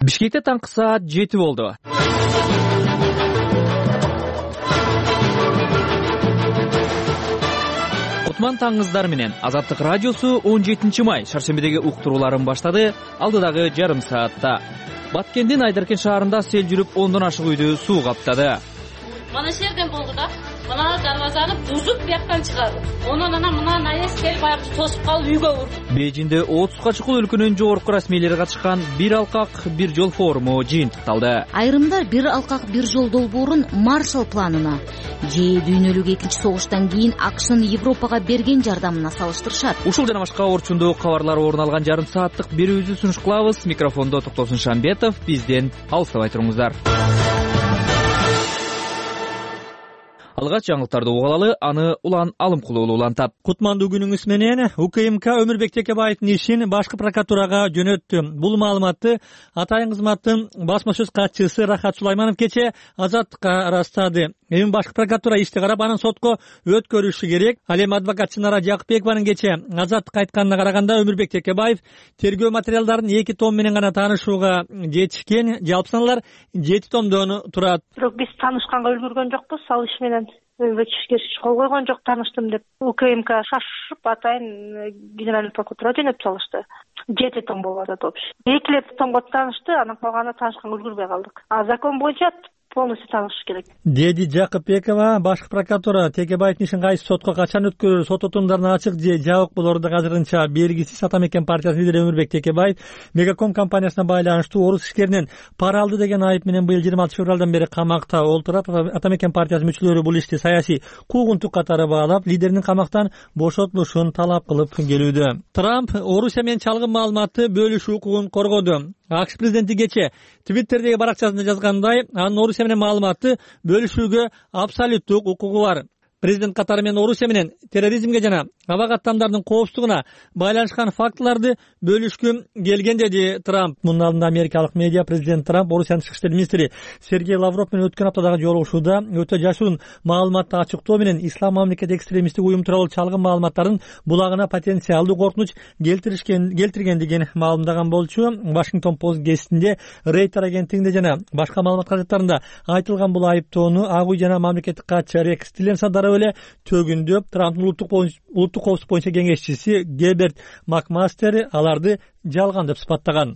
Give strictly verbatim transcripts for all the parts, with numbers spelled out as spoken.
Бишкекте таңкы саат жети болду. Кутман таңыңыздар менен Азаттык радиосу он жетинчи май шаршембидеги уктурууларын баштады. Алдыдагы жарым саатта Баткендин Айдаркен шаарында сел жүрүп ондон ашык үйдү суу каптады. Mana жерден болду да. Мына дарбазаны бузуп бияктан чыгарды. Онун анан мына наес келип аяқты тосуп калып үйгө урду. Бейжинде отузга чукул өлкөнүн жогорку расмийлери катышкан бир алкак бир жол форуму жыйынтыкталды. Айрымдар бир алкак бир жол долбоорун Маршалл планына же дүйнөлүк экинчи согуштан кийин АКШнын Европага берген жардамына салыштырышат. Ушул жана башка орчундуу кабарлар орун алган жарым сааттык берүүбүздү сунуш кылабыз. Микрофондо Токтосун Шамбетов. Бизден алыстабай туруңуздар. Алгач жаңылыктарды угалалы, аны Улан Алымкулуу улантат. Кутмандуу күнүңүз менен УКМК Өмүрбек Текебаевдин ишин башкы прокуратурага жөнөттү. Бул маалыматты Атайын кызматтын басма сөз катчысы Рахат Сулайманов кече Азаттыкка ырастады. Эми башкы прокуратура ишти карап, анын сотко өткөрүшү керек. Ал эми адвокат Чынара Жакыпбекованын кече Азаттыкка айтканына караганда Өмүрбек Текебаев тергөө материалдарын эки том менен гана таанышууга жетишкен. Жалпы саналар жети томдон турат. Бирок биз таанышканга үлгүргөн жокпуз. Ал иш менен Өмүрбек кол койгон жок, тааныштым деп. УКМК шашып Атайын генеральный прокуратура жөнөтүп салышты. жети том болуп атат общий. Экилеп томго таанышты, анан калганы таанышканга үлгүрбөй калдык. А закон боюнча полностью таанышыш керек. Деди Жакыпбекова башкы прокуратура Текебаевдин ишин кайсы сотко качан өткөрүлөр, сот отундарын ачык же жабык болору да азырынча белгисиз. Атамекен партиясынын лидери Өмүрбек Текебаев Мегаком компаниясына байланыштуу орус ишкеринен пара алды деген айып менен быйыл жыйырма алтынчы февралдан бери камакта олтурат. Атамекен партиясынын мүчөлөрү бул ишти саясий куугунтук катары баалап, лидеринин камактан бошотулушун талап кылып келүүдө. Трамп Орусия менен чалгын маалыматты бөлүшүү укугун коргоду. АКШ президенти кече Твиттердеги баракчасында жазгандай, анын Орусия менен маалыматты бөлүшүүгө абсолюттук укугу бар. Президент катары менен Орусия менен терроризмге жана аба каттамдардын коопсуздугуна байланышкан фактыларды бөлүшкүм келген, деди Трамп. Мунун алдында америкалык медиа президент Трамп Орусиянын тышкы иштер министри Сергей Лавров менен өткөн аптадагы жолугушууда өтө жашуун маалыматты ачыктоо менен ислам мамлекети экстремисттик уюм тууралуу чалгын маалыматтардын булагына потенциалдуу коркунуч келтиришкен келтиргендигин маалымдаган болчу. Washington Post гезитинде, Рейтер агенттигинде жана башка маалымат газеттарында айтылган бул айыптоону Ак үй жана мамлекеттик катчы Рекс Тиллерсон дароо эле төгүндөп, Трамптын улуттук коопсуздук боюнча кеңешчиси Геберт Макмастер аларды жалган деп сыпаттаган.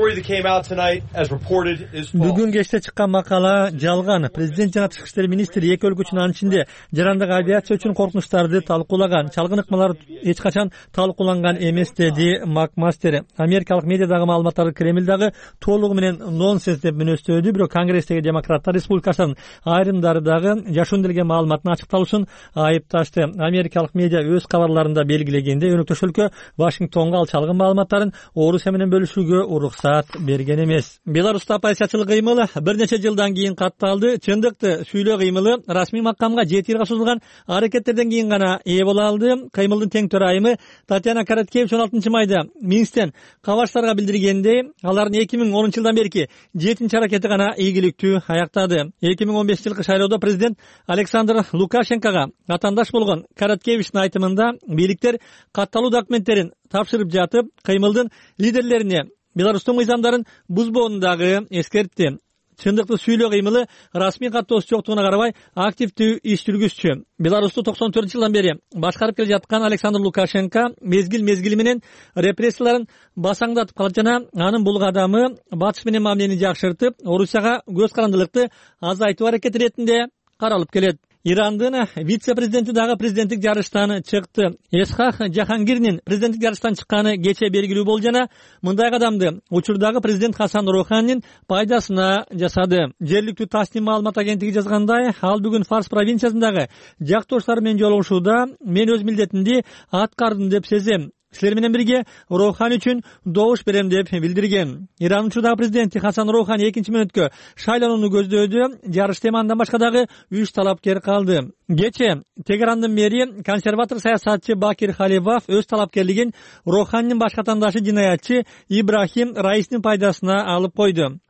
Бүгүн кечте чыккан макала жалган. Президент жана тышкы иштер министри эки өлкө үчүн, анын ичинде жарандык авиация үчүн коркунучтарды талкуулаган. Чалгын ыкмалар эч качан талкууланган эмес, деди Макмастер. Америкалык медиадагы маалыматтарды Кремль дагы толугу менен нонсенс деп мүнөстөдү. Бирок Конгресстеги демократтар республикачылардын айрымдары дагы жашуун делген маалыматтын ачыкталышын айыпташты. Америкалык медиа өз кабарларында белгилегенде, өнөктөш өлкө Вашингтонго ал чалгын маалыматтарын Орусия менен бөлүшүүгө уруксат берген эмес. Беларуста оппозициячылык кыймыл бир нече жылдан кийин катталды. Чындыкты сүйлөө кыймылы расмий макамга жети жылга созулган аракеттерден кийин гана ээ боло алды. Кыймылдын тең төрайымы Татьяна Короткевич он алтынчы майда Минсктен кабарчыларга билдиргендей, алардын эки миң онунчу жылдан берки жетинчи аракети гана ийгиликтүү аяктады. эки миң он бешинчи жылкы шайлоодо президент Александр Лукашенкого атаандаш болгон Короткевичтин айтымында, бийликтер катталуу документтерин тапшырып жатып, кыймылдын лидерлерине Беларустун мыйзамдарын бузбоону дагы эскертти. Чындыкты сүйлөө кыймылы расмий каттоосу жоктугуна карабай активдүү иш жүргүзчү. Беларусту токсон төртүнчү жылдан бери башкарып келе жаткан Александр Лукашенко мезгил мезгили менен репрессияларын басаңдатып калат жана анын бул кадамы батыш менен мамилени жакшыртып, Орусияга көз карандылыкты азайтуу аракети иретинде каралып келет. Ирандын вице-президенти дагы президенттик жарыштан чыкты. Эсхах Жахангирдин президенттик жарыштан чыкканы кече белгилүү болду жана мындай кадамды учурдагы президент Хасан Руханинин пайдасына жасады. Жергиликтүү Тасним маалымат агенттиги жазгандай, ал бүгүн Фарс провинциясындагы жактоштор менен жолугушууда мен өз милдетимди аткардым деп сезем. Силер менен бирге Роухани үчүн добуш берем деп билдирген. Иран учурдагы президенти Хасан Роухани экинчи мөөнөткө шайланууну көздөөдү. Жарышта андан башка дагы үч талапкер калды. Кече Тегерандын мэри консерватор саясатчы Бакир Халибаф өз талапкерлигин Роуханинин башка атаандашы жинаятчы Ибрахим Раистин пайдасына алып койду.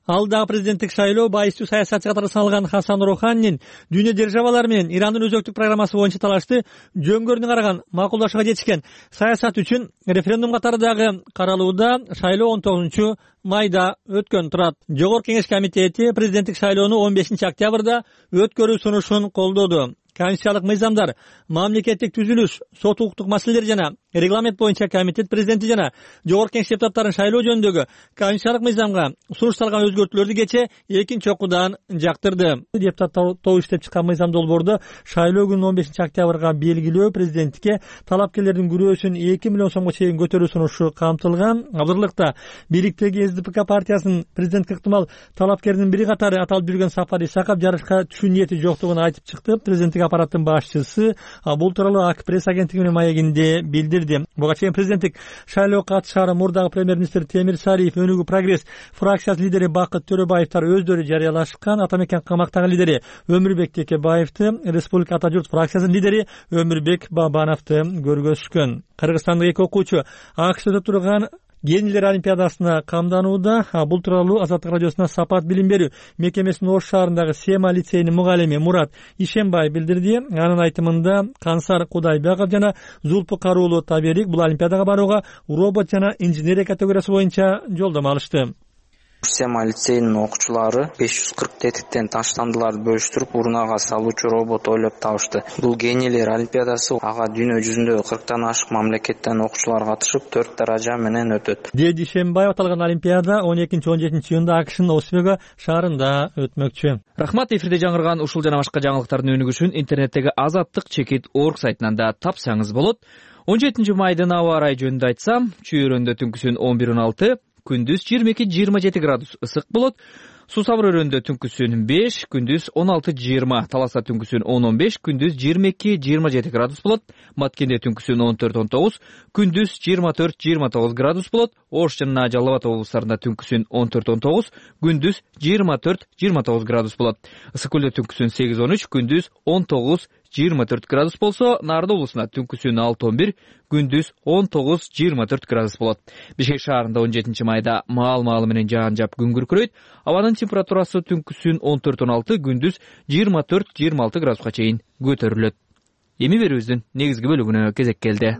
Ал дагы президенттик шайлоо байыстуу саясатчы катары саналган Хасан Руханинин дүйнө державалары менен Ирандын өзөктүк программасы боюнча талашты жөнгөрүнө караган макулдашууга жетишкен саясат үчүн референдум катары дагы каралууда. Шайлоо он тогузунчу майда өткөн турат. Жогорку Кеңеш комитети президенттик шайлоону он бешинчи октябрда өткөрүү сунушун колдоду. Конституциялык мыйзамдар, мамлекеттик түзүлүш, сот укуктук маселелер жана регламент боюнча комитет президенти жана жогорку кеңеш депутаттарын шайлоо жөнүндөгү конституциялык мыйзамга сунушталган өзгөртүүлөрдү кече экинчи окуудан жактырды. Депутаттар тобу иштеп чыккан мыйзам долбоордо шайлоо күнүн он бешинчи октябрга белгилөө, президенттикке талапкерлердин күрөөсүн эки миллион сомго чейин көтөрүү сунушу камтылган. Абзырлыкта бийликтеги СДПК партиясынын президентке ыктымал талапкеринин бири катары аталып жүргөн Сапар Исаков жарышка түшүү ниети жоктугун айтып чыкты. Президенттик аппараттын башчысы бул тууралуу ак пресс агенттигинин маегинде билдирди. Буга чейин президенттик шайлоо катышары мурдагы премьер-министр Темир Сариев, Өнүгүү прогресс фракциясынын лидери Бакыт Төрөбаевтар өздөрү жарыялашкан. Атамекен камактагы лидери Өмүрбек Текебаевти, Республика Ата журт фракциясынын лидери Өмүрбек Бабановду көргөзүшкөн. Кыргызстандык эки окуучу АКШда өтүп турган Генийлер олимпиадасына камданууда. Бул тууралуу Азаттык радиосуна Сапат билим берүү мекемесинин Ош шаарындагы Сема лицейинин мугалими Мурат Ишембай билдирди. Анын айтымында Кансар Кудайбеков жана Зулпу Каруулу Таберик бул олимпиадага барууга робот жана инженерия категориясы боюнча жолдомо алышты. Сема лицейинин окуучулары беш жүз кырк тетиктен таштандыларды бөлүштүрүп урунага салуучу робот ойлоп табышты. Бул Генийлер олимпиадасы, ага дүйнө жүзүндө кырктан ашык мамлекеттен окуучулар катышып, төрт даража менен өтөт. Деди Шембай аталган олимпиада он экинчи он жетинчи июнда АКШнын Освего шаарында өтмөкчү. Рахмат, эфирде жаңырган ушул жана башка жаңылыктардын өнүгүшүн интернеттеги азаттык чекит точка орг сайтынан да тапсаңыз болот. он жетинчи майдын аба ырайы жөнүндө айтсам, Чүйөрөндө түнкүсүн он бир он алты, күндүз жыйырма эки жыйырма жети градус ысык болот. Сусабыр өрөндө түнкүсүн беш, күндүз он алты жыйырма, Таласта түнкүсүн он он беш, күндүз жыйырма эки жыйырма жети градус болот. Маткенде түнкүсүн он төрт он тогуз, күндүз жыйырма төрт жыйырма тогуз градус болот. Ош жана Жалал Абад облустарында түнкүсүн он төрт он тогуз, күндүз жыйырма төрт жыйырма тогуз градус болот. Ысык көлдө түнкүсүн сегиз он үч, күндүз он тогуз жыйырма төрт градус болсо, Нарды облусунда түнкүсүн алты он бир, күндүз он тогуз жыйырма төрт градус болот. Бишкек шаарында он жетинчи майда маал-маалы менен жаан жап күн күркүрөйт. Абанын температурасы түнкүсүн он төрт он алты, күндүз жыйырма төрт жыйырма алты градуска чейин көтөрүлөт. Эми берүүбүздүн негизги бөлүгүнө кезек келди.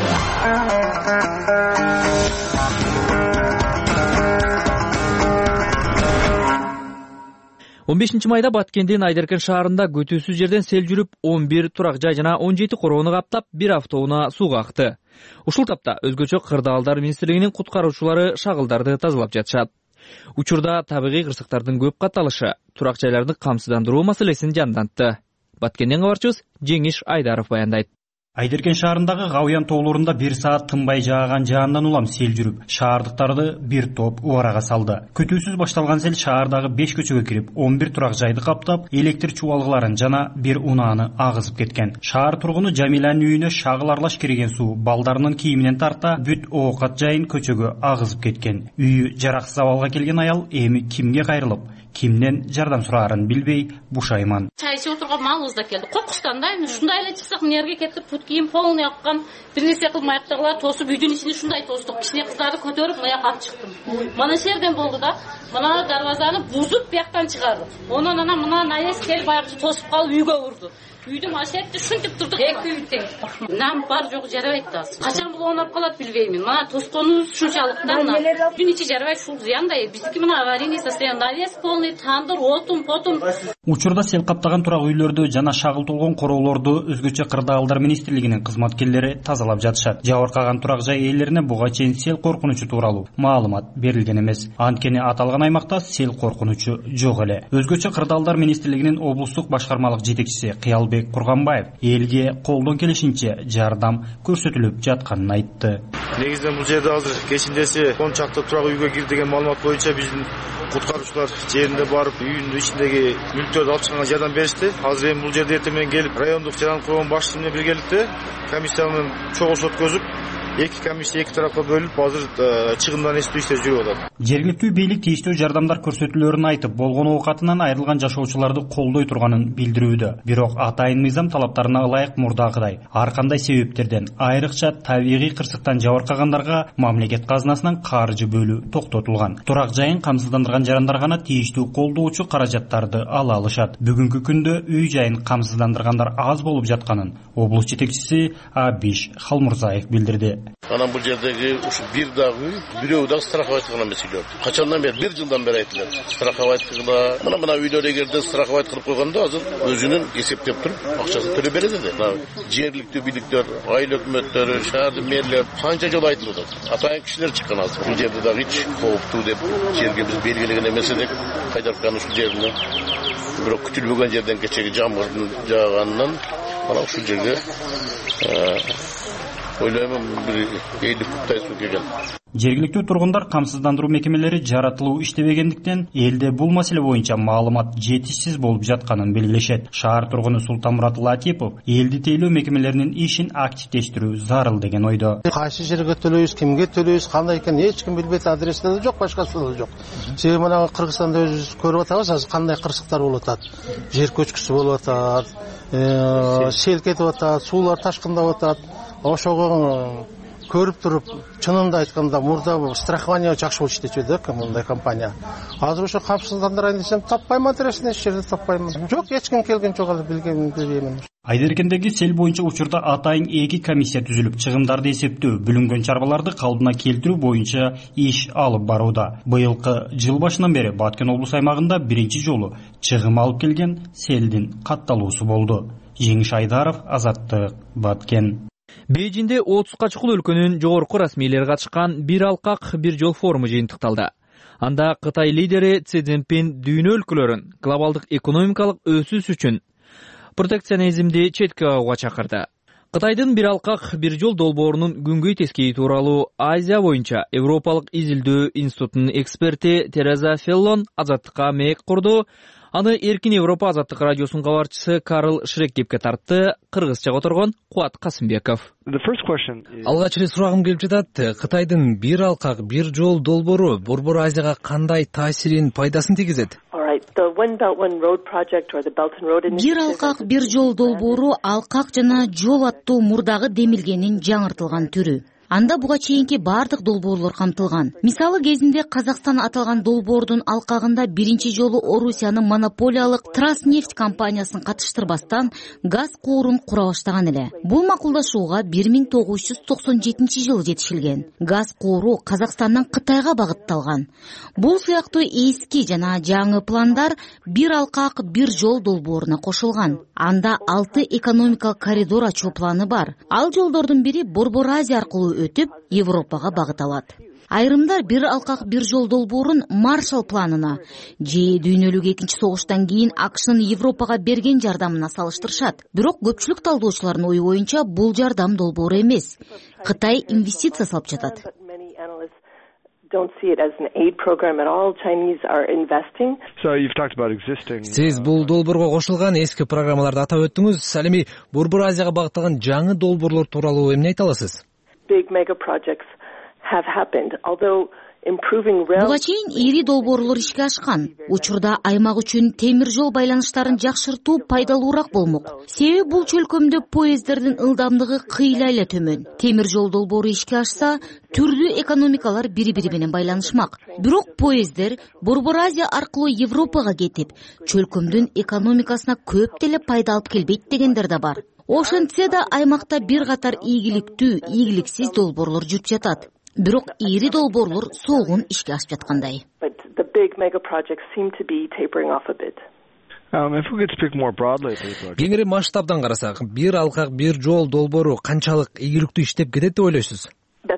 он бешинчи майда Баткендин Айдеркен шаарында күтүүсүз жерден сел жүрүп, он бир турак жай жана он жети короону каптап, бир автоунаа сууга акты. Ушул тапта өзгөчө Кырдаалдар министрлигинин куткаруучулары шагылдарды тазалап жатышат. Учурда табигый кырсыктардын көп катталышы турак жайларды камсыздандыруу маселесин жандантты. Баткенден кабарчыбыз Жеңиш Айдаров баяндайт. Айдеркен шаарындагы Гавыян тоолорунда бир саат тынбай жааган жаандан улам сел жүрүп, шаардыктарды бир топ убарага салды. Күтүүсүз башталган сел шаардагы беш көчөгө кирип, он бир турак жайды каптап, электр чубалгыларын жана бир унааны агызып кеткен. Шаар тургуну Жамиланын үйүнө шагыл аралаш кирген суу балдарынын кийиминен тарта бүт оокат жайын көчөгө агызып кеткен. Үйү жараксыз абалга келген аял эми кимге кайрылып, кимден жардам сураарын билбей бушайман. Чай ичип отурган малыбыз да келди. Коркучтан да эми ушундай эле чыксак мынерге кетип, пут кийим полный аккан, бир нерсе кылмай аяктагылар тосуп үйдүн ичине шундай тостук. Кичине кыздарды көтөрүп мыяка алып чыктым. Мына жерден болду да, мына дарбазаны бузуп бияктан чыгарды. Онон анан мына наез келип аягы тосуп калып үйгө урду. Үйдү машетти шунтип турдук. Эки үй тең. Нам бар жок жарабайт да. Качан бул оонап калат билбеймин. Мына тосконубуз шунчалыктан үйдүн ичи жарабайт, ушул зыяндай. Биздики мына аварийный состояние, навес полный, тандыр, отун, потун. Учурда сел каптаган турак үйлөрдү жана шагыл толгон короолорду өзгөчө Кырдаалдар министрлигинин кызматкерлери тазалап жатышат. Жабыркаган турак жай ээлерине буга чейин сел коркунучу тууралуу маалымат берилген эмес. Анткени аталган аймакта сел коркунучу жок эле. Өзгөчө Кырдаалдар министрлигинин облустук башкармалык жетекчиси Кыялбек Курганбаев элге колдон келишинче жардам көрсөтүлүп жатканын айтты. Негизинен бул жерде азыр кечиндеси он чакты турак үйгө кирди деген маалымат боюнча биздин куткаруучулар жеринде барып үйүнүн ичиндеги мүлктөрдү алып чыкканга жардам беришти. Азыр эми бул жерде эртең менен келип райондук жаран коом башчысы менен биргеликте комиссия менен чогулуш өткөзүп, эки комиссия эки тарапка бөлүнүп азыр чыгымдан эстүү иштер жүрүп атат. Жергиликтүү бийлик тийиштүү жардамдар көрсөтүлөөрүн айтып, болгон оокатынан айрылган жашоочуларды колдой турганын билдирүүдө. Бирок атайын мыйзам талаптарына ылайык мурдагыдай ар кандай себептерден, айрыкча табигый кырсыктан жабыркагандарга мамлекет казынасынан каржы бөлүү токтотулган. Турак жайын камсыздандырган жарандар гана тийиштүү колдоочу каражаттарды ала алышат. Бүгүнкү күндө үй жайын камсыздандыргандар аз болуп жатканын облус жетекчиси Абиш Халмурзаев билдирди. Анан бул жердеги ушу бир дагы бирөө дагы страховать меселе. Качандан бери бир жылдан бери айтылат. Страховать кылгыла. Мына мына үйлөр эгерде страховать кылып койгондо азыр өзүнүн эсептеп туруп акчасын төлөп берет эле. Жергиликтүү бийликтер, айыл өкмөттөрү, шаардын мэрлери канча жолу айтылып атат. Атайын кишилер чыккан азыр. Бул жерде дагы эч кооптуу деп жерге биз белгилеген эмес элек. Кайдаркан ушул жерине бирок күтүлбөгөн жерден кечеги жамгырдын жааганынан ana ушул жерге ойлойм бир элүү кубтай суу келген. Жергиликтүү тургундар камсыздандыруу мекемелери жаратылуу иштебегендиктен элде бул маселе боюнча маалымат жетишсиз болуп жатканын белгилешет. Шаар тургуну Султанмурат Латипов элди тейлөө мекемелеринин ишин активдештирүү зарыл деген ойдо. Кайсы жерге төлөйбүз, кимге төлөйбүз, кандай экен эч ким билбейт, адреси да жок, башкасы да жок. Себеби мына Кыргызстанда өзүбүз көрүп атабыз, азыр кандай кырсыктар болуп атат. Жер көчкүсү болуп атат, сел кетип атат, суулар ташкындап атат. Ошого көрүп туруп, чынында айтканда мурда страхование жакшы болуп иштечү да мындай компания. Азыр ошо камсыздандырайын десем, таппайм, адресин эч жерде таппайм. Жок, эч ким келген жок, азыр билген билбейм. Айдеркендеги сел боюнча учурда атайын эки комиссия түзүлүп, чыгымдарды эсептөө, бүлүнгөн чарбаларды калыбына келтирүү боюнча иш алып барууда. Быйылкы жыл башынан бери Баткен облус аймагында биринчи жолу чыгым алып келген селдин катталуусу болду. Жеңиш Айдаров, Азаттык, Баткен. Бейжинде отузга чукул өлкөнүн жогорку расмийлери катышкан бир алкак бир жол форуму жыйынтыкталды. Анда Кытай лидери Си Цзиньпин дүйнө өлкөлөрүн глобалдык экономикалык өсүш үчүн протекционизмди четке кагууга чакырды. Кытайдын бир алкак бир жол долбоорунун күнгөй тескейи тууралуу Азия боюнча Европалык изилдөө институтунун эксперти Тереза Феллон Азаттыкка маек курду. Аны Эркин Европа азаттык радиосунун кабарчысы Карл Шреккепке тартты. Кыргызчага которгон Куат Касымбеков. Алгач эле сурагым келип жатат. Кытайдын бир алкак бир жол долбоору Борбор Азияга кандай таасирин, пайдасын тийгизет? Бир алкак бир жол долбоору алкак жана жол аттуу мурдагы демилгенин жаңыртылган түрү. Анда буга чейинки бардык долбоорлор камтылган. Мисалы кезинде Казакстан аталган долбоордун алкагында биринчи жолу Орусиянын монополиялык Транснефть компаниясын катыштырбастан газ куурун кура баштаган эле. Бул макулдашууга бир миң тогуз жүз токсон жетинчи жылы жетишилген. Газ кууру Казакстандан Кытайга багытталган. Бул сыяктуу эски жана жаңы пландар бир алкак бир жол долбооруна кошулган. Анда алты экономикалык коридор ачуу планы бар. Ал жолдордун бири Борбор Азия аркылуу өтүп Европага багыт алат. Айрымдар бир алкак бир жол долбоорун Маршалл планына же дүйнөлүк экинчи согуштан кийин АКШнын Европага берген жардамына салыштырышат. Бирок көпчүлүк талдоочулардын ою боюнча бул жардам долбоору эмес. Кытай инвестиция салып жатат. Сиз бул долбоорго кошулган эски программаларды атап өттүңүз. Ал эми Борбор Азияга багытталган жаңы долбоорлор тууралуу эмне айта аласыз? Буга чейин ири долбоорлор ишке ашкан. Учурда аймак үчүн темир жол байланыштарын жакшыртуу пайдалуураак болмок. Себеби бул чөлкөмдө поезддердин ылдамдыгы кыйла эле төмөн. Темир жол долбоору ишке ашса, түрдүү экономикалар бири-бири менен байланышмак. Бирок поезддер Борбор Азия аркылуу Европага кетип, чөлкөмдүн экономикасына көп деле пайда алып келбейт дегендер да бар. Ошентсе да аймакта бир катар ийгиликтүү, ийгиликсиз долбоорлор жүрүп жатат. Бирок ири долбоорлор солгун ишке ашып жаткандай. Кеңири масштабдан карасак, бир алкак бир жол долбоору канчалык ийгиликтүү иштеп кетет деп ойлойсуз?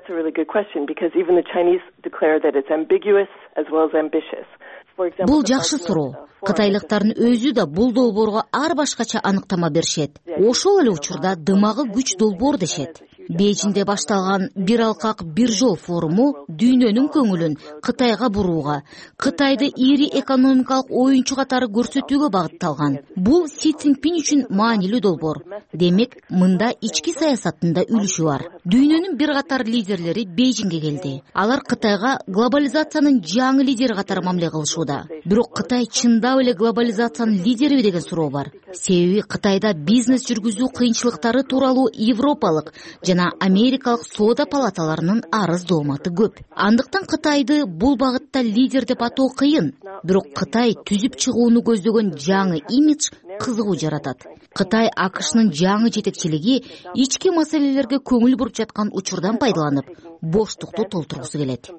Бул жакшы суроо. Кытайлыктардын өзү да бул долбоорго ар башкача аныктама беришет. Ошол эле учурда дымагы күч долбоор дешет. Бейжинде башталган бир алкак бир жол форуму дүйнөнүн көңүлүн Кытайга бурууга, Кытайды ири экономикалык оюнчу катары көрсөтүүгө багытталган. Бул Си Цзиньпин үчүн маанилүү долбоор. Демек, мында ички саясаттында үлүшү бар. Дүйнөнүн бир катар лидерлери Бейжиңге келди. Алар Кытайга глобализациянын жаңы лидери катары мамиле кылышууда. Бирок Кытай чындап эле глобализациянын лидериби деген суроо бар. Себеби Кытайда бизнес жүргүзүү кыйынчылыктары тууралуу европалык жана америкалык соода палаталарынын арыз дооматы көп. Андыктан Кытайды бул багытта лидер деп атоо кыйын. Бирок Кытай түзүп чыгууну көздөгөн жаңы имидж кызыгуу жаратат. Кытай АКШнын жаңы жетекчилиги ички маселелерге көңүл буруп жаткан учурдан пайдаланып, боштукту толтургусу келет.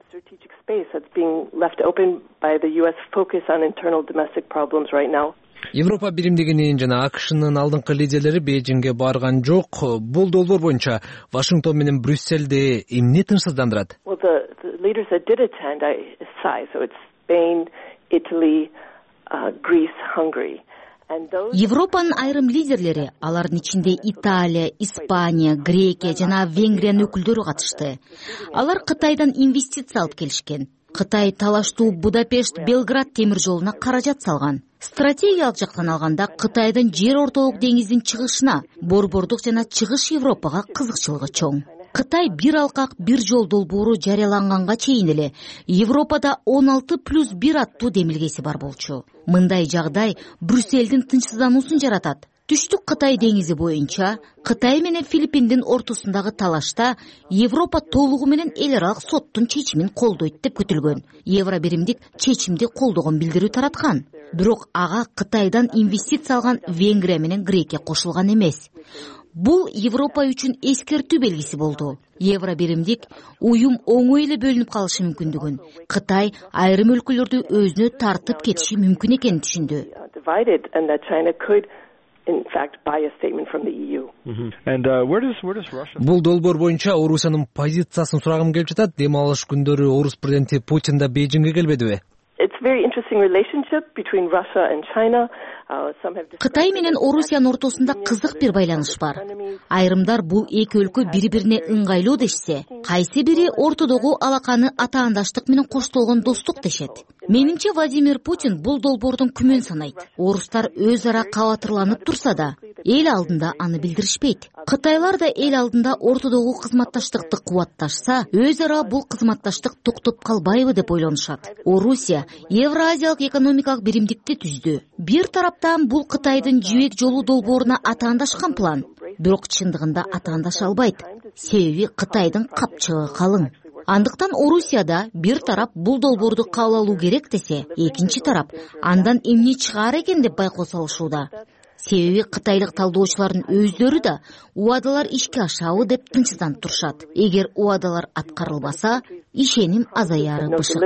Европа биримдигинин жана АКШнын алдыңкы лидерлери Бейжиңге барган жок. Бул долбоор боюнча Вашингтон менен Брюсселди эмне тынчсыздандырат? Европанын айрым лидерлери, алардын ичинде Италия, Испания, Грекия жана Венгриянын өкүлдөрү катышты. Алар Кытайдан инвестиция алып келишкен. Кытай талаштуу Будапешт Белград темир жолуна каражат салган. Стратегиялык жактан алганда Кытайдын жер ортолук деңиздин чыгышына, борбордук жана чыгыш Европага кызыкчылыгы чоң. Кытай бир алкак бир жол долбоору жарыяланганга чейин эле Европада он алты плюс бир аттуу демилгеси бар болчу. Мындай жагдай Брюссельдин тынчсыздануусун жаратат. Түштүк Кытай деңизи боюнча Кытай менен Филиппиндин ортосундагы талашта Европа толугу менен эл аралык соттун чечимин колдойт деп күтүлгөн. Евро биримдик чечимди колдогон билдирүү тараткан. Бирок ага Кытайдан инвестиция алган Венгрия менен Грекия кошулган эмес. Бул Европа үчүн эскертүү белгиси болду. Евро биримдик уюм оңой эле бөлүнүп калышы мүмкүндүгүн, Кытай айрым өлкөлөрдү өзүнө тартып кетиши мүмкүн экенин түшүндү. Бул долбоор боюнча Орусиянын позициясын сурагым келип жатат. Дем алыш күндөрү Орус президенти Путин да Бейжиңге келбедиби? Кытай менен Орусиянын ортосунда кызык бир байланыш бар. Айрымдар бул эки өлкө бири-бирине ыңгайлуу дешсе, кайсы бири ортодогу алаканы атаандаштык менен коштолгон достук дешет. Менимче Владимир Путин бул долбоордун күмөн санайт. Орустар өз ара кабатырланып турса да, эл алдында аны билдиришпейт. Кытайлар да эл алдында ортодогу кызматташтыкты кубатташса, өз ара бул кызматташтык токтоп калбайбы деп ойлонушат. Орусия Евразиялык экономикалык биримдикти түздү. Бир тараптан бул Кытайдын жибек жолу долбооруна атаандашкан план. Бирок чындыгында атаандаша албайт. Себеби Кытайдын капчыгы калың. Андыктан Орусияда бир тарап бул долбоорду кабыл алуу керек десе, экинчи тарап андан эмне чыгаар экен деп байкоо салышууда. Себеби кытайлык талдоочулардын өздөрү да убадалар ишке ашабы деп тынчсызданып турушат. Эгер убадалар аткарылбаса, ишеним азаяры бышык.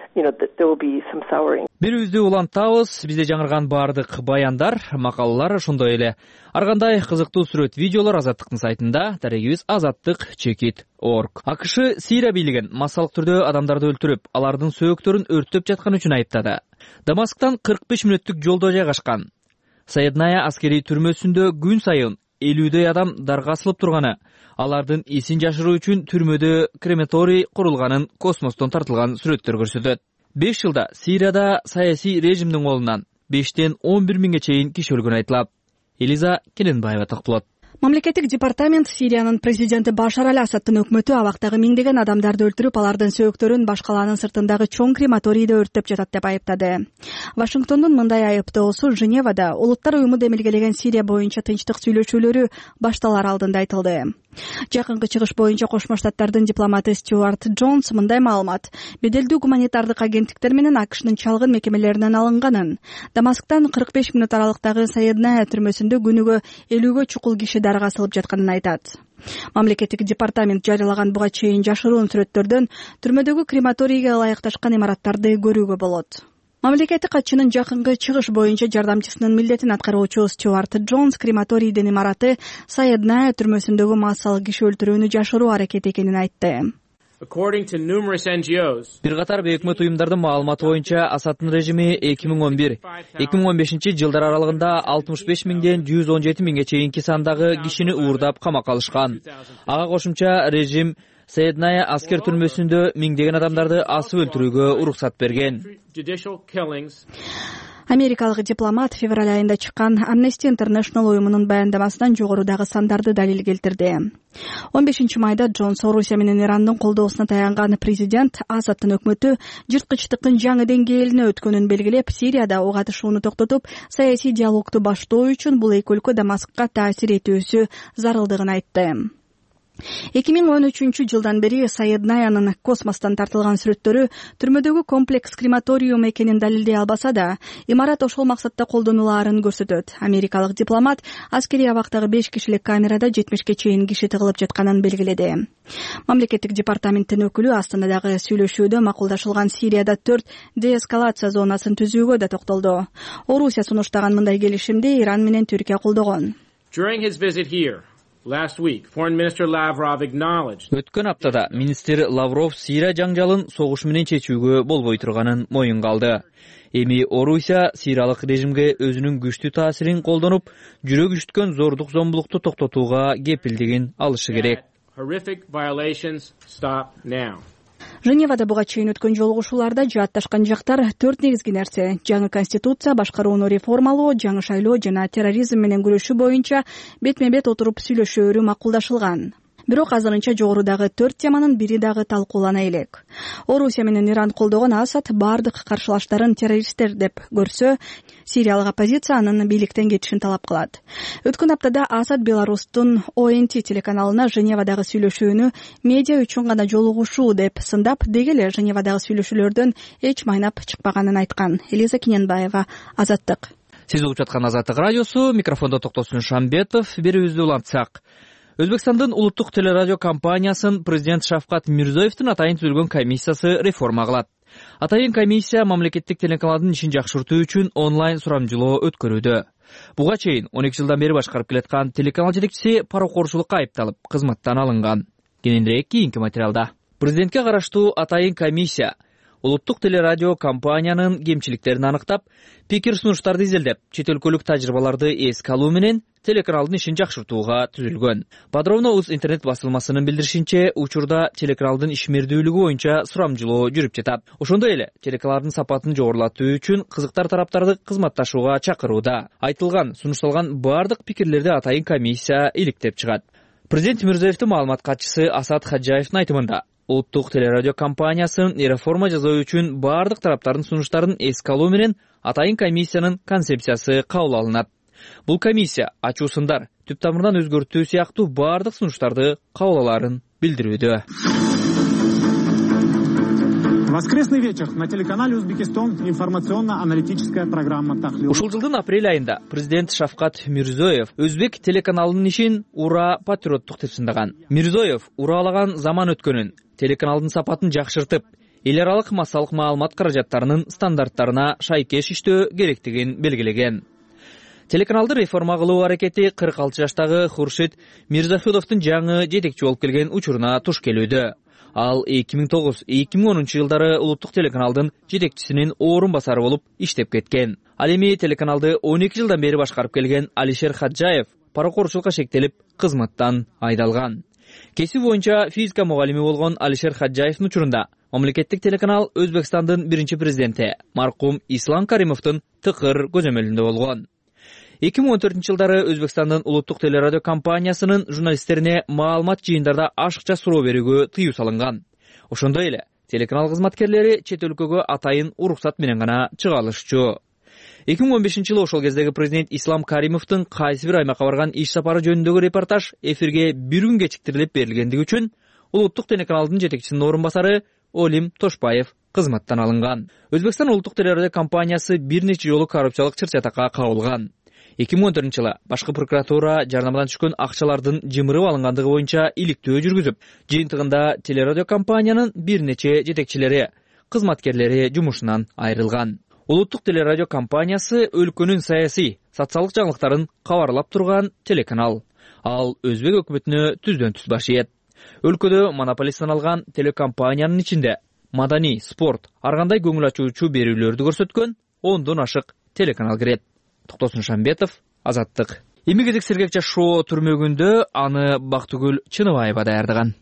Бирибизди улантабыз. Бизде жаңырган баардык баяндар, макалалар ошондой эле ар кандай кызыктуу сүрөт, видеолор Азаттыктын сайтында, дарегибиз азаттык чекит точка орг. АКШ Сирия бийлигин массалык түрдө адамдарды өлтүрүп, алардын сөөктөрүн өрттөп жаткан үчүн айыптады. Дамасктан кырк беш мүнөттүк жолдо жайгашкан Саидная аскерий түрмөсүндө күн сайын элүүдөй адам дарга асылып турганы, алардын эсин жашыруу үчүн түрмөдө крематорий курулганын космостон тартылган сүрөттөр көрсөтөт. беш жылда Сирияда саясий режимдин колунан бештен он бир миңге чейин киши өлгөнү айтылат. Элиза Келенбаева токплот. Мамлекеттик департамент Сириянын президенти Башар аль-Асадтын өкмөтү абактагы миңдеген адамдарды өлтүрүп, алардын сөөктөрүн баш калаанын сыртындагы чоң крематорийде өрттөп жатат деп айыптады. Вашингтондун мындай айыптоосу Женевада Улуттар уюму демилгелеген Сирия боюнча тынчтык сүйлөшүүлөрү башталар алдында айтылды. Жакынкы чыгыш боюнча Кошмо Штаттардын дипломаты Стюарт Джонс мындай маалымат: беделдүү гуманитардык агенттиктер менен АКШнын чалгын мекемелеринен алынганын, Дамасктан кырк беш мүнөт аралыктагы Саидная түрмөсүндө күнүгө элүүгө чукул киши дарга асылып жатканын айтат. Мамлекеттик департамент жарыялаган буга чейин жашыруун сүрөттөрдөн түрмөдөгү крематорийге ылайыкташкан имараттарды көрүүгө болот. Мамлекеттик катчынын жакынкы чыгыш боюнча жардамчысынын милдетин аткаруучу Стюарт Джонс крематорийдин имараты Саидная түрмөсүндөгү массалык киши өлтүрүүнү жашыруу аракети экенин айтты. Бир катар бейөкмөт уюмдардын маалыматы боюнча Асаддын режими эки миң он бир эки миң он бешинчи жылдар аралыгында алтымыш беш миңден жүз он жети миңге чейинки сандагы кишини уурдап камакка алышкан. Ага кошумча режим Саидная аскер түрмөсүндө миңдеген адамдарды асып өлтүрүүгө уруксат берген. Америкалык дипломат февраль айында чыккан Amnesty International уюмунун баяндамасынан жогорудагы сандарды далил келтирди. он бешинчи майда Джонс Орусия менен Ирандын колдоосуна таянган президент Асаддын өкмөтү жырткычтыктын жаңы деңгээлине өткөнүн белгилеп, Сирияда ок атышууну токтотуп, саясий диалогду баштоо үчүн бул эки өлкө Дамаскка таасир этүүсү зарылдыгын айтты. эки миң он үчүнчү жылдан бери Саиднаянын космостон тартылган сүрөттөрү түрмөдөгү комплекс крематориум экенин далилдей албаса да, имарат ошол максатта колдонулаарын көрсөтөт. Америкалык дипломат аскерий абактагы беш кишилик камерада жетимишке чейин киши тыгылып жатканын белгиледи. Мамлекеттик департаменттин өкүлү Астанадагы сүйлөшүүдө макулдашылган Сирияда төрт деэскалация зонасын түзүүгө да токтолду. Орусия сунуштаган мындай келишимди Иран менен Түркия колдогон. Өткөн аптада министр Лавров Сирия жаңжалын согуш менен чечүүгө болбой турганын моюнга алды. Эми Орусия сириялык режимге өзүнүн күчтүү таасирин колдонуп, жүрөк үчүткөн зордук зомбулукту токтотууга кепилдигин алышы керек. Женевада буга чейин өткөн жолугушууларда жаатташкан жактар төрт негизги нерсе: жаңы конституция, башкарууну реформалоо, жаңы шайлоо жана терроризм менен күрөшүү боюнча бетме-бет отуруп сүйлөшөөрү макулдашылган. Бирок азырынча жогорудагы төрт теманын бири дагы талкуулана элек. Орусия менен Иран колдогон Асад бардык каршылаштарын террористтер деп көрсө, сириялык оппозиция анын бийликтен кетишин талап кылат. Өткөн аптада Асад Беларустун О Н Т телеканалына Женевадагы сүйлөшүүнү медиа үчүн гана жолугушуу деп сындап, деги эле Женевадагы сүйлөшүүлөрдөн эч майнап чыкпаганын айткан. Элиза Кененбаева, Азаттык. Сиз угуп жаткан Азаттык радиосу, микрофондо Токтосун Шамбетов. Берүүбүздү улантсак. Өзбекстандын улуттук телерадио компаниясын президент Шавкат Мирзиёевдин атайын түзүлгөн комиссиясы реформа кылат. Атайын комиссия мамлекеттик телеканалдын ишин жакшыртуу үчүн онлайн сурамжылоо өткөрүүдө. Буга чейин он эки жылдан бери башкарып келаткан телеканал жетекчиси паракорчулукка айыпталып, кызматтан алынган. Кененирээк кийинки материалда. Президентке караштуу атайын комиссия улуттук телерадио компаниянын кемчиликтерин аныктап, пикир сунуштарды изилдеп, чет өлкөлүк тажрыйбаларды эске алуу менен телеканалдын ишин жакшыртууга түзүлгөн. Подробно уз интернет басылмасынын билдиришинче, учурда телеканалдын ишмердүүлүгү боюнча сурамжылоо жүрүп жатат. Ошондой эле телеканалдын сапатын жогорулатуу үчүн кызыктар тараптарды кызматташууга чакырууда. Айтылган, сунушталган бардык пикирлерди атайын комиссия иликтеп чыгат. Президент Мирзиёевдин маалымат катчысы Асад Хаджаевдин айтымында, улуттук телерадио компаниясын реформа жасоо үчүн бардык тараптардын сунуштарын эске алуу менен атайын комиссиянын концепциясы кабыл алынат. Бул комиссия ачуусундар, түп тамырдан өзгөртүү сыяктуу бардык сунуштарды кабыл алаарын билдирүүдө. Воскресный вечер на телеканале Узбекистан информационно-аналитическая программа Тахлил. Ушул жылдын апрель айында президент Шавкат Мирзиёев Өзбек телеканалынын ишин Ура патриоттук деп сындаган. Мирзиёев ураалаган заман өткөнүн, телеканалдын сапатын жакшыртып, эл аралык массалык маалымат каражаттарынын стандарттарына шайкеш иштөө керектигин белгилеген. Телеканалды реформа кылуу аракети кырк алты жаштагы Хуршид Мирзахудовдун жаңы жетекчи болуп келген учуруна туш келүүдө. Ал эки миң тогуз — эки миң онунчу жылдары улуттук телеканалдын жетекчисинин орун басары болуп иштеп кеткен. Ал эми телеканалды он эки жылдан бери башкарып келген Алишер Хаджаев паракорчулукка шектелип, кызматтан айдалган. Кесип боюнча физика мугалими болгон Алишер Хаджаевдин учурунда мамлекеттик телеканал Өзбекстандын биринчи президенти маркум Ислам Каримовдун тыкыр көзөмөлүндө болгон. эки миң он төртүнчү жылдары Өзбекстандын улуттук телерадио компаниясынын журналисттерине маалымат жыйындарда ашыкча суроо берүүгө тыюу салынган. Ошондой эле телеканал кызматкерлери чет өлкөгө атайын уруксат менен гана чыга алышчу. эки миң он бешинчи жылы ошол кездеги президент Ислам Каримовдун кайсы бир аймакка барган иш сапары жөнүндөгү репортаж эфирге бир күн кечиктирилип берилгендиги үчүн улуттук телеканалдын жетекчисинин орун басары Олим Тошпаев кызматтан алынган. Өзбекстан улуттук телерадио компаниясы бир нече жолу коррупциялык чыр-чатакка кабылган. эки миң он төртүнчү жылы башкы прокуратура жарнамадан түшкөн акчалардын жымырып алынгандыгы боюнча иликтөө жүргүзүп, жыйынтыгында телерадио компаниянын бир нече жетекчилери, кызматкерлери жумушунан айрылган. Улуттук телерадио компаниясы өлкөнүн саясий, социалдык жаңылыктарын кабарлап турган телеканал. Ал Өзбек өкмөтүнө түздөн түз баш ийет. Өлкөдө монополист саналган телекомпаниянын ичинде маданий, спорт, ар кандай көңүл ачуучу берүүлөрдү көрсөткөн ондон ашык телеканал кирет. Токтосун Шамбетов, Азаттык. Эми кезек сергек жашоо түрмөгүндө аны Бактыгүл Чыныбаева даярдаган.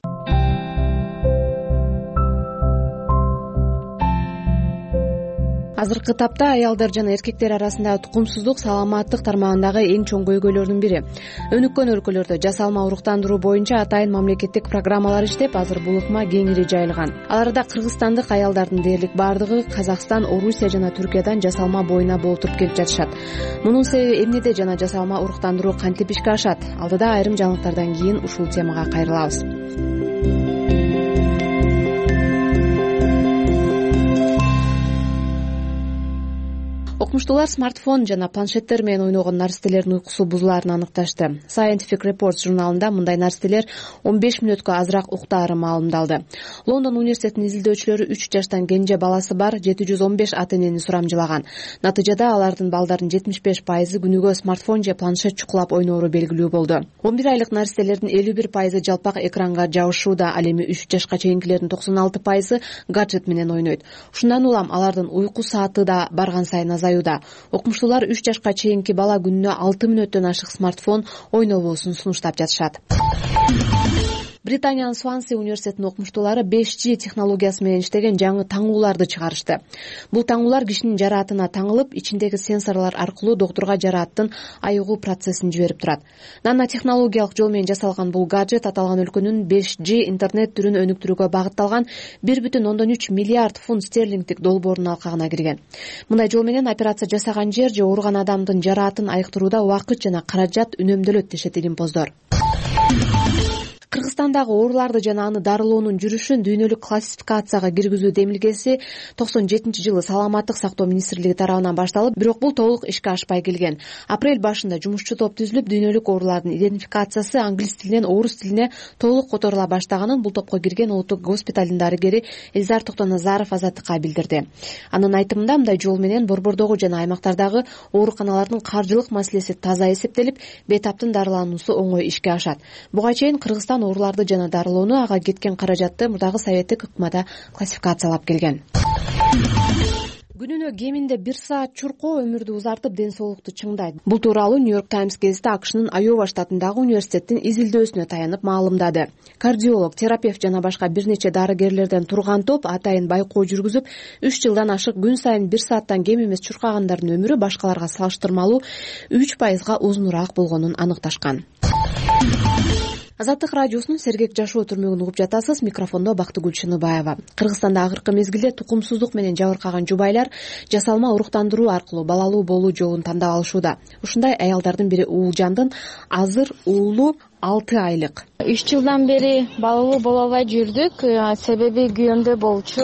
Азыркы тапта аялдар жана эркектер арасындагы тукумсуздук саламаттык тармагындагы эң чоң көйгөйлөрдүн бири. Өнүккөн өлкөлөрдө жасалма уруктандыруу боюнча атайын мамлекеттик программалар иштеп, азыр бул ыкма кеңири жайылган. Аларда кыргызстандык аялдардын дээрлик бардыгы Казакстан, Орусия жана Түркиядан жасалма боюна болтуруп келип жатышат. Мунун себеби эмнеде жана жасалма уруктандыруу кантип ишке ашат? Алдыда айрым жаңылыктардан кийин ушул темага кайрылабыз. Окумуштуулар смартфон жана планшеттер менен ойногон наристелердин уйкусу бузулаарын аныкташты. Scientific Reports журналында мындай наристелер он беш мүнөткө азыраак уктаары маалымдалды. Лондон университетинин изилдөөчүлөрү үч жаштан кенже баласы бар жети жүз он беш ата энени сурамжылаган. Натыйжада алардын балдардын жетимиш беш пайызы күнүгө смартфон же планшет чукулап ойноору белгилүү болду. он бир айлык наристелердин элүү бир пайызы жалпак экранга жабышууда, ал эми үч жашка чейинкилердин токсон алты пайызы гаджет менен ойнойт. Ушундан улам алардын уйку сааты да барган сайын азаюуда. Окумуштуулар үч жашка чейинки бала күнүнө алты мүнөттөн ашык смартфон ойнобосун сунуштап жатышат. Британиянын Сванси университетинин окумуштуулары беш джи технологиясы менен иштеген жаңы таңууларды чыгарышты. Бул таңуулар кишинин жараатына таңылып, ичиндеги сенсорлор аркылуу доктурга жарааттын айыгуу процессин жиберип турат. Нано технологиялык жол менен жасалган бул гаджет аталган өлкөнүн беш джи интернет түрүн өнүктүрүүгө багытталган бир бүтүн ондон үч миллиард фунт стерлингдик долбоордун алкагына кирген. Мындай жол менен операция жасаган жер же ооруган адамдын жараатын айыктырууда убакыт жана каражат үнөмдөлөт дешет илимпоздор. Кыргызстандагы ооруларды жана аны дарылоонун жүрүшүн дүйнөлүк классификацияга киргизүү демилгеси токсон жетинчи жылы Саламаттык сактоо министрлиги тарабынан башталып, бирок бул толук ишке ашпай келген. Апрель башында жумушчу топ түзүлүп, дүйнөлүк оорулардын идентификациясы англис тилинен орус тилине толук которула баштаганын бул топко кирген улуттук госпиталдын дарыгери Элзар Токтоназаров Азаттыкка билдирди. Анын айтымында мындай жол менен борбордогу жана аймактардагы ооруканалардын каржылык маселеси таза эсептелип, бейтаптын дарылануусу оңой ишке ашат. Буга чейин Кыргызстан ооруларды жана дарылоону ага кеткен каражатты мурдагы советтик ыкмада классификациялап келген. Күнүнө кеминде бир саат чуркоо өмүрдү узартып, ден соолукту чыңдайт. Бул тууралуу Нью-Йорк Таймс гезити АКШнын Айова штатындагы университеттин изилдөөсүнө таянып маалымдады. Кардиолог, терапевт жана башка бир нече дарыгерлерден турган топ атайын байкоо жүргүзүп, үч жылдан ашык күн сайын бир сааттан кем эмес чуркагандардын өмүрү башкаларга салыштырмалуу үч пайызга узунураак болгонун аныкташкан. Азаттык радиосунун сергек жашоо түрмөгүн угуп жатасыз. Микрофондо Бактыгүл Чыныбаева. Кыргызстанда акыркы мезгилде тукумсуздук менен жабыркаган жубайлар жасалма уруктандыруу аркылуу балалуу болуу жолун тандап алышууда. Ушундай аялдардын бири Уулжандын азыр уулу алты айлык. үч жылдан бери балалуу боло албай жүрдүк. Себеби күйөөмдө болчу.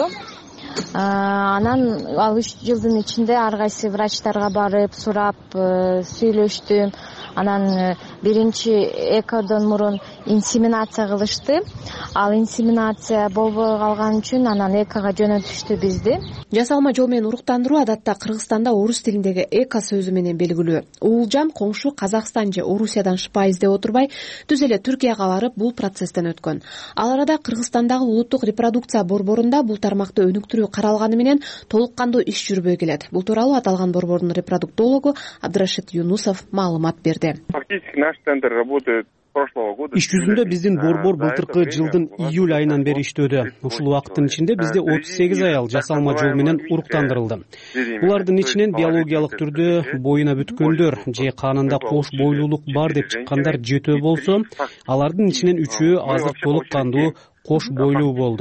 Анан ал үч жылдын ичинде ар кайсы врачтарга барып, сурап, сүйлөштүм. Анан биринчи экодон мурун инсеминация кылышты. Ал инсеминация болбой калган үчүн анан экога жөнөтүштү бизди. Жасалма жол менен уруктандыруу адатта Кыргызстанда орус тилиндеги эко сөзү менен белгилүү. Уулжан коңшу Казакстан же Орусиядан шыпа издеп отурбай, түз эле Түркияга барып бул процесстен өткөн. Ал арада Кыргызстандагы улуттук репродукция борборунда бул тармакты өнүктүрүү каралганы менен толук кандуу иш жүрбөй келет. Бул тууралуу аталган борбордун репродуктологу Абдрашид Юнусов маалымат берди. Фактически наш центр работает Иш жүзүндө биздин борбор былтыркы жылдын июль айынан бери иштөөдө. Ушул убакыттын ичинде бизде отуз сегиз аял жасалма жол менен уруктандырылды. Булардын ичинен биологиялык түрдө боюна бүткөндөр же канында кош бойлуулук бар деп чыккандар жетөө болсо, алардын ичинен үчөө азыр толук кандуу кош бойлуу болду.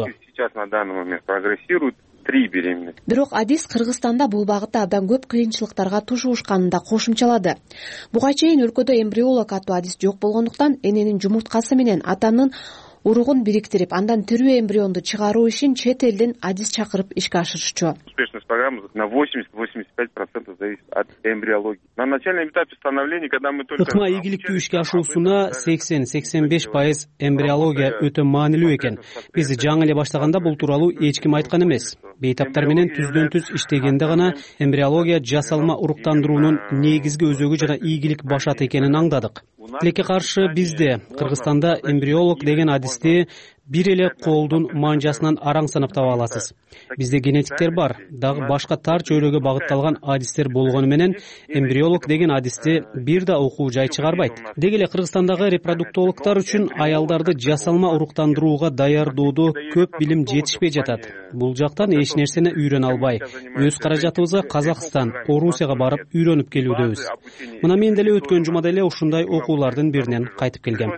Бирок адис Кыргызстанда бул багытта абдан көп кыйынчылыктарга тушуушканын да кошумчалады. Буга чейин өлкөдө эмбриолог аттуу адис жок болгондуктан эненин жумурткасы менен атанын уругун бириктирип, андан тирүү эмбрионду чыгаруу ишин чет элден адис чакырып ишке ашырышчу. Успешность программы на восемьдесят — восемьдесят пять процентов зависит от эмбриологии. На начальном этапе становления, когда мы только ыкма ийгиликтүү ишке ашуусуна сексен — сексен беш пайыз эмбриология өтө маанилүү экен. Биз жаңы эле баштаганда бул тууралуу эч ким айткан эмес. бейтаптар менен түздөн түз иштегенде гана эмбриология жасалма уруктандыруунун негизги өзөгү жана ийгилик башат экенин аңдадык. Тилекке каршы бизде Кыргызстанда эмбриолог деген адисти бир эле колдун манжасынан араң санап таба аласыз. Бизде генетиктер бар, дагы башка тар чөйрөгө багытталган адистер болгону менен эмбриолог деген адисти бир да окуу жай чыгарбайт. Деги эле Кыргызстандагы репродуктологдор үчүн аялдарды жасалма уруктандырууга даярдоодо көп билим жетишпей жатат. Бул жактан эч нерсени үйрөнө албай, өз каражатыбызга Казакстан, Орусияга барып үйрөнүп келүүдөбүз. Мына мен деле өткөн жумада эле ушундай окуулардын биринен кайтып келгем.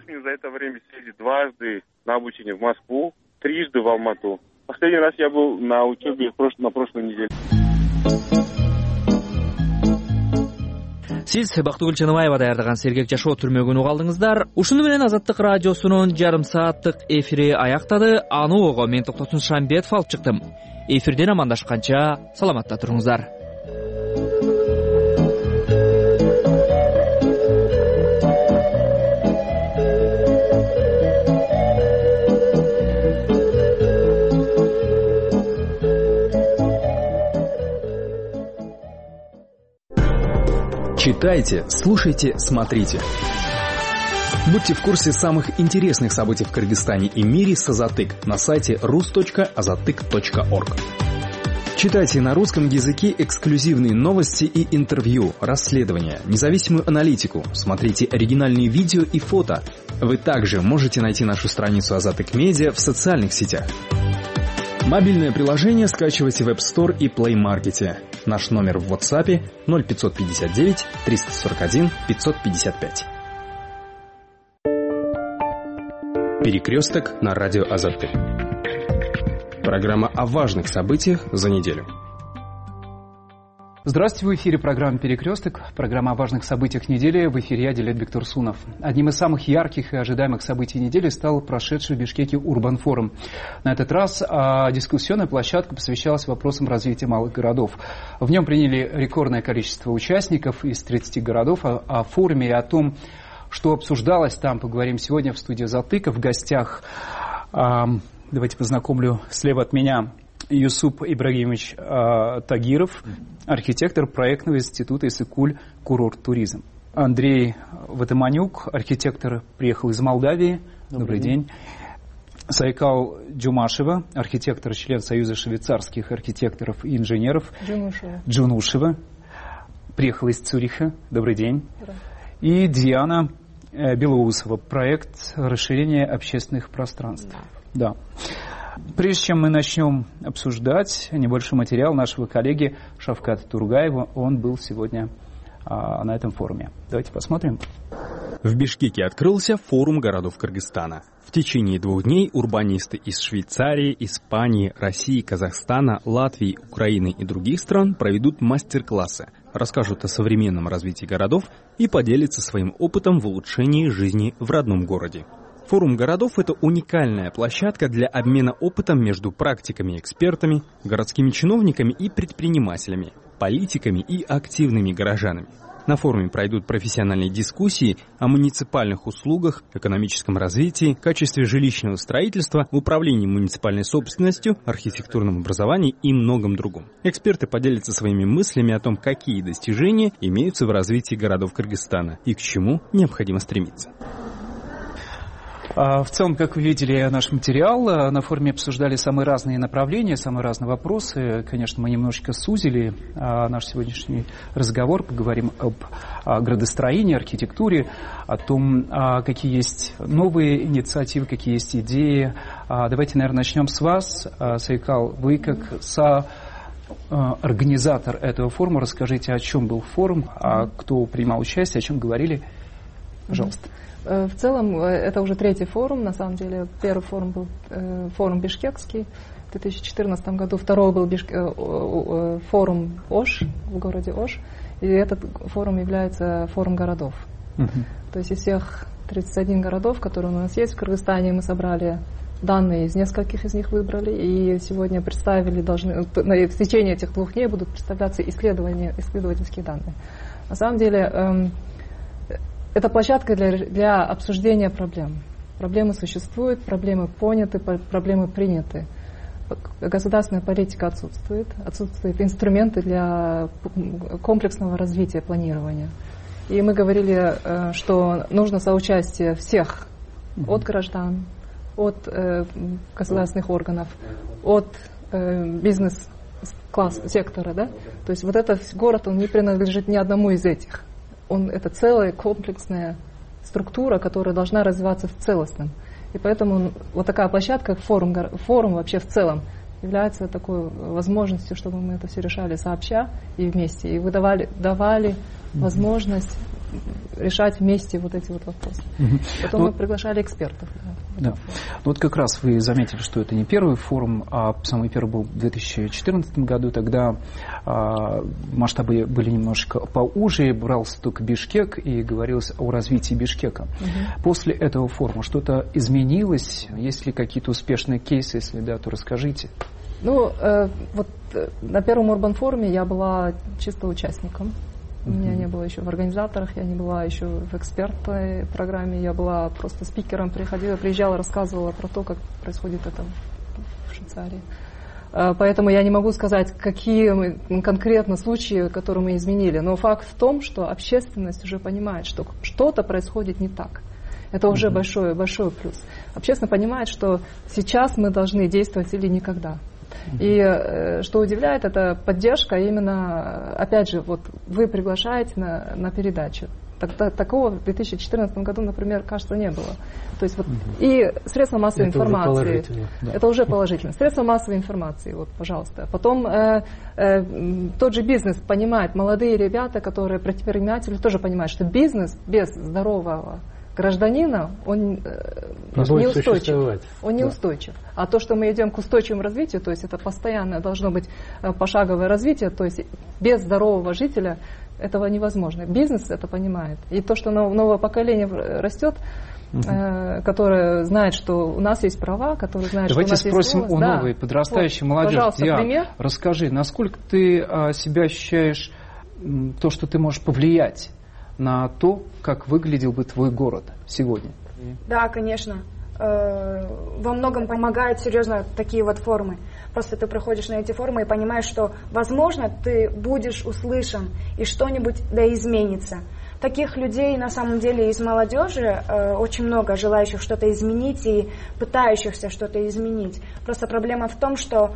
На обучение в Москву, трижды в Алмату. Последний раз я был на учебе на прошлой неделе. Сиз Бактыгүл Чыныбаева даярдаган сергек жашоо түрмөгүн уга алдыңыздар. Ушуну менен Азаттык радиосунун жарым сааттык эфири аяктады. Аны ого мен Токтосун Шамбетов алып чыктым. Эфирден амандашканча саламатта туруңуздар. Читайте, слушайте, смотрите. Будьте в курсе самых интересных событий в Кыргызстане и мире с Азатык на сайте рус точка азатык точка орг. Читайте на русском языке эксклюзивные новости и интервью, расследования, независимую аналитику, смотрите оригинальные видео и фото. Вы также можете найти нашу страницу Азатык Медиа в социальных сетях. Мобильное приложение скачивайте в App Store и Play Market. Наш номер в WhatsApp ноль пятьсот пятьдесят девять триста сорок один пятьсот пятьдесят пять. Перекресток на радио Азатык. Программа о важных событиях за неделю. Здравствуйте, в эфире программа «Перекресток», программа о важных событиях недели. В эфире я, Дилет Бектурсунов. Одним из самых ярких и ожидаемых событий недели стал прошедший в Бишкеке Урбан-форум. На этот раз а, дискуссионная площадка посвящалась вопросам развития малых городов. В нем приняли рекордное количество участников из тридцати городов. О, о форуме и о том, что обсуждалось там, поговорим сегодня в студии Азатыка. В гостях, а, давайте познакомлю слева от меня, Юсуп Ибрагимович э, Тагиров, архитектор проектного института Иссык-Куль курорт туризм. Андрей Ватыманюк, архитектор, приехал из Молдавии. Добрый, Добрый день. день. Сайкал Джумашева, архитектор, член Союза швейцарских архитекторов и инженеров. Джунушева. Джунушева, приехал из Цюриха. Добрый день. И Диана э, Белоусова, проект расширения общественных пространств. Да. да. Прежде чем мы начнем обсуждать небольшой материал нашего коллеги Шавката Тургаева, он был сегодня а, на этом форуме. Давайте посмотрим. В Бишкеке открылся форум городов Кыргызстана. В течение двух дней урбанисты из Швейцарии, Испании, России, Казахстана, Латвии, Украины и других стран проведут мастер-классы, расскажут о современном развитии городов и поделятся своим опытом в улучшении жизни в родном городе. Форум городов – это уникальная площадка для обмена опытом между практиками и экспертами, городскими чиновниками и предпринимателями, политиками и активными горожанами. На форуме пройдут профессиональные дискуссии о муниципальных услугах, экономическом развитии, качестве жилищного строительства, управлении муниципальной собственностью, архитектурном образовании и многом другом. Эксперты поделятся своими мыслями о том, какие достижения имеются в развитии городов Кыргызстана и к чему необходимо стремиться. В целом, как вы видели наш материал, на форуме обсуждали самые разные направления, самые разные вопросы. Конечно, мы немножечко сузили наш сегодняшний разговор, поговорим об градостроении, архитектуре, о том, какие есть новые инициативы, какие есть идеи. Давайте, наверное, начнем с вас. Сайкал, вы как со... организатор этого форума, расскажите, о чем был форум, а кто принимал участие, о чем говорили. Пожалуйста. В целом, это уже третий форум, на самом деле. Первый форум был э, форум бишкекский в две тысячи четырнадцатом году, второй был бишк... э, форум Ош, в городе Ош, и этот форум является форум городов. Uh-huh. То есть из всех тридцати одного городов, которые у нас есть в Кыргызстане, мы собрали данные, из нескольких из них выбрали, и сегодня представили, должны, в течение этих двух дней будут представляться исследования, исследовательские данные. На самом деле, э, это площадка для, для обсуждения проблем. Проблемы существуют, проблемы поняты, проблемы приняты. государственная политика отсутствует, отсутствуют инструменты для комплексного развития планирования. И мы говорили, что нужно соучастие всех, от граждан, от государственных органов, от бизнес-класса, сектора, да? То есть вот этот город, он не принадлежит ни одному из этих. Он, это целая комплексная структура, которая должна развиваться в целостном. И поэтому вот такая площадка, форум, форум вообще в целом, является такой возможностью, чтобы мы это все решали сообща и вместе. И вы давали, давали mm-hmm. возможность решать вместе вот эти вот вопросы. Mm-hmm. Потом ну, мы приглашали экспертов. Да. Вот как раз вы заметили, что это не первый форум, а самый первый был в две тысячи четырнадцатом году. Тогда а, масштабы были немножко поуже, брался только Бишкек и говорилось о развитии Бишкека. Угу. После этого форума что-то изменилось? Есть ли какие-то успешные кейсы? Если да, то расскажите. Ну, э, вот на первом Урбан-форуме я была чисто участником. У меня не было еще в организаторах, я не была еще в экспертной программе, я была просто спикером, приходила, приезжала, рассказывала про то, как происходит это в Швейцарии. Поэтому я не могу сказать, какие конкретно случаи, которые мы изменили. Но факт в том, что общественность уже понимает, что что-то происходит не так. Это уже mm-hmm. большой, большой плюс. Общественность понимает, что сейчас мы должны действовать или никогда. И э, что удивляет, это поддержка именно, опять же, вот вы приглашаете на, на передачу. Так, так, такого в две тысячи четырнадцатом году, например, кажется, не было. То есть вот угу. и средства массовой это информации. Уже да. Это уже положительно. Средства массовой информации, вот, пожалуйста. Потом э, э, тот же бизнес понимает, молодые ребята, которые предприниматели, тоже понимают, что бизнес без здорового гражданина, он э, неустойчив. Он неустойчив. Да. А то, что мы идем к устойчивому развитию, то есть это постоянно должно быть пошаговое развитие, то есть без здорового жителя этого невозможно. Бизнес это понимает. И то, что новое поколение растет, угу. э, которое знает, что у нас есть права, которое знает, Давайте что у нас есть голос. Давайте спросим у новой да. подрастающей вот, молодежи. Пожалуйста, Диана, пример. Расскажи, насколько ты а, себя ощущаешь, м, то, что ты можешь повлиять на то, как выглядел бы твой город сегодня? Да, конечно. Во многом помогают серьезно такие вот форумы. Просто ты приходишь на эти форумы и понимаешь, что, возможно, ты будешь услышан и что-нибудь да изменится. Таких людей, на самом деле, из молодежи очень много желающих что-то изменить и пытающихся что-то изменить. Просто проблема в том, что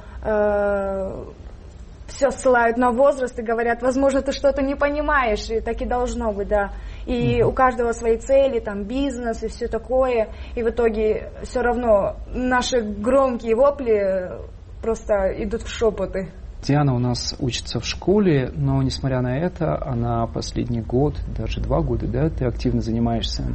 все ссылают на возраст и говорят, возможно, ты что-то не понимаешь, и так и должно быть, да. И mm-hmm. у каждого свои цели, там, бизнес и все такое, и в итоге все равно наши громкие вопли просто идут в шепоты. Диана у нас учится в школе, но, несмотря на это, она последний год, даже два года, да, ты активно занимаешься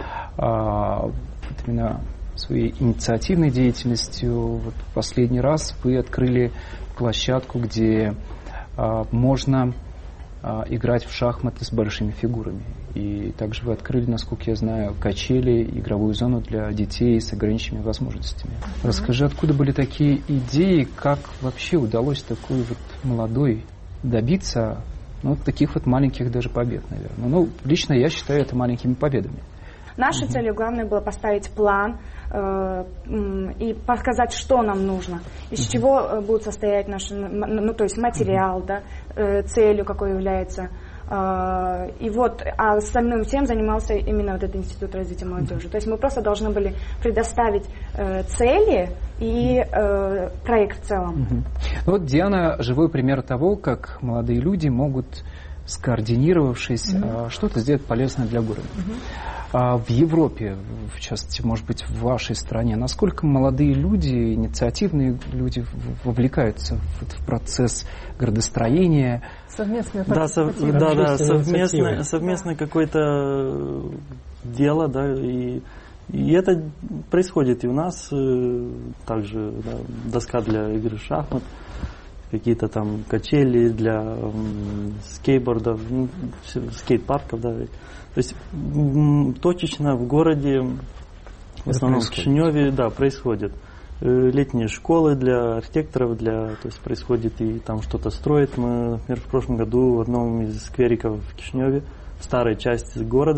а, вот именно своей инициативной деятельностью. Вот последний раз вы открыли площадку, где а, можно а, играть в шахматы с большими фигурами. И также вы открыли, насколько я знаю, качели, игровую зону для детей с ограниченными возможностями. Mm-hmm. Расскажи, откуда были такие идеи, как вообще удалось такой вот молодой добиться ну, таких вот маленьких даже побед, наверное. Ну, лично я считаю это маленькими победами. Нашей mm-hmm. целью главное было поставить план э, и показать, что нам нужно, из mm-hmm. чего э, будет состоять наш, ну, то есть материал, mm-hmm. да, э, целью какой является. Э, и вот, а остальным всем занимался именно вот этот Институт развития молодежи. Mm-hmm. То есть мы просто должны были предоставить э, цели и э, проект в целом. Mm-hmm. Ну, вот Диана живой пример того, как молодые люди могут, скоординировавшись, mm-hmm. что-то сделать полезное для города. Mm-hmm. А в Европе, в частности, может быть, в вашей стране, насколько молодые люди, инициативные люди вовлекаются в, в процесс градостроения? Совместное да, сов, да, да, совместное, совместное да. какое-то дело, да, и, и это происходит и у нас также, да, доска для игры в шахмат, какие-то там качели для м, скейтбордов, ну, скейт-парков, да. То есть м, точечно в городе, в основном в Кишиневе, да, происходит. Летние школы для архитекторов, для, то есть происходит и там что-то строят. Мы, например, в прошлом году в одном из сквериков в Кишиневе, в старой части города,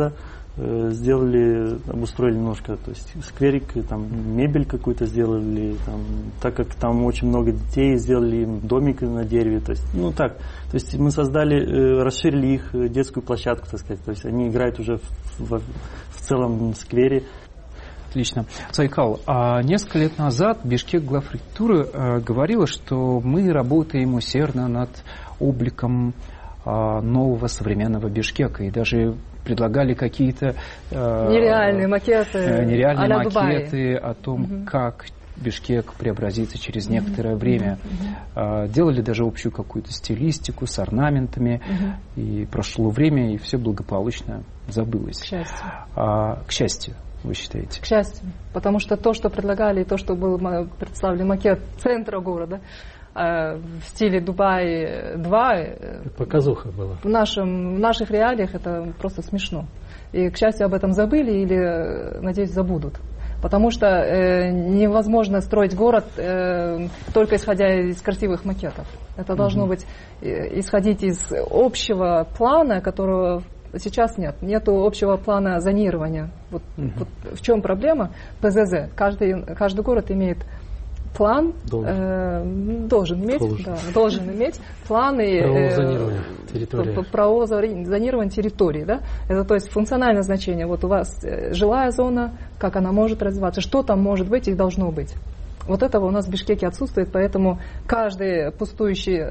сделали, обустроили немножко, то есть скверик, там мебель какую-то сделали, там, так как там очень много детей, сделали им домик на дереве, то есть, ну так, то есть мы создали, расширили их детскую площадку, так сказать, то есть они играют уже в, в, в целом сквере. Отлично. Сайкал, а несколько лет назад Бишкек главпрефектуры э, говорила, что мы работаем усердно над обликом э, нового современного Бишкека, и даже предлагали какие-то э, нереальные макеты, э, нереальные а-ля макеты о том, угу. как Бишкек преобразится через некоторое время. Uh-huh. Делали даже общую какую-то стилистику с орнаментами. Uh-huh. И прошло время, и все благополучно забылось. К счастью. А, к счастью, вы считаете? К счастью. Потому что то, что предлагали, и то, что был представлен макет центра города, в стиле Дубай два, показуха была. В, нашем, в наших реалиях это просто смешно. И, к счастью, об этом забыли или, надеюсь, забудут. Потому что э, невозможно строить город э, только исходя из красивых макетов. Это должно mm-hmm. быть э, исходить из общего плана, которого сейчас нет. Нету общего плана зонирования. Вот, mm-hmm. вот в чем проблема? ПЗЗ. Каждый, каждый город имеет план, должен, э, должен иметь, должен. Да, должен иметь планы правозонирования территории. Правозонирования территории, да? Это то есть функциональное значение. Вот у вас жилая зона, как она может развиваться, что там может быть и должно быть. Вот этого у нас в Бишкеке отсутствует, поэтому каждый пустующий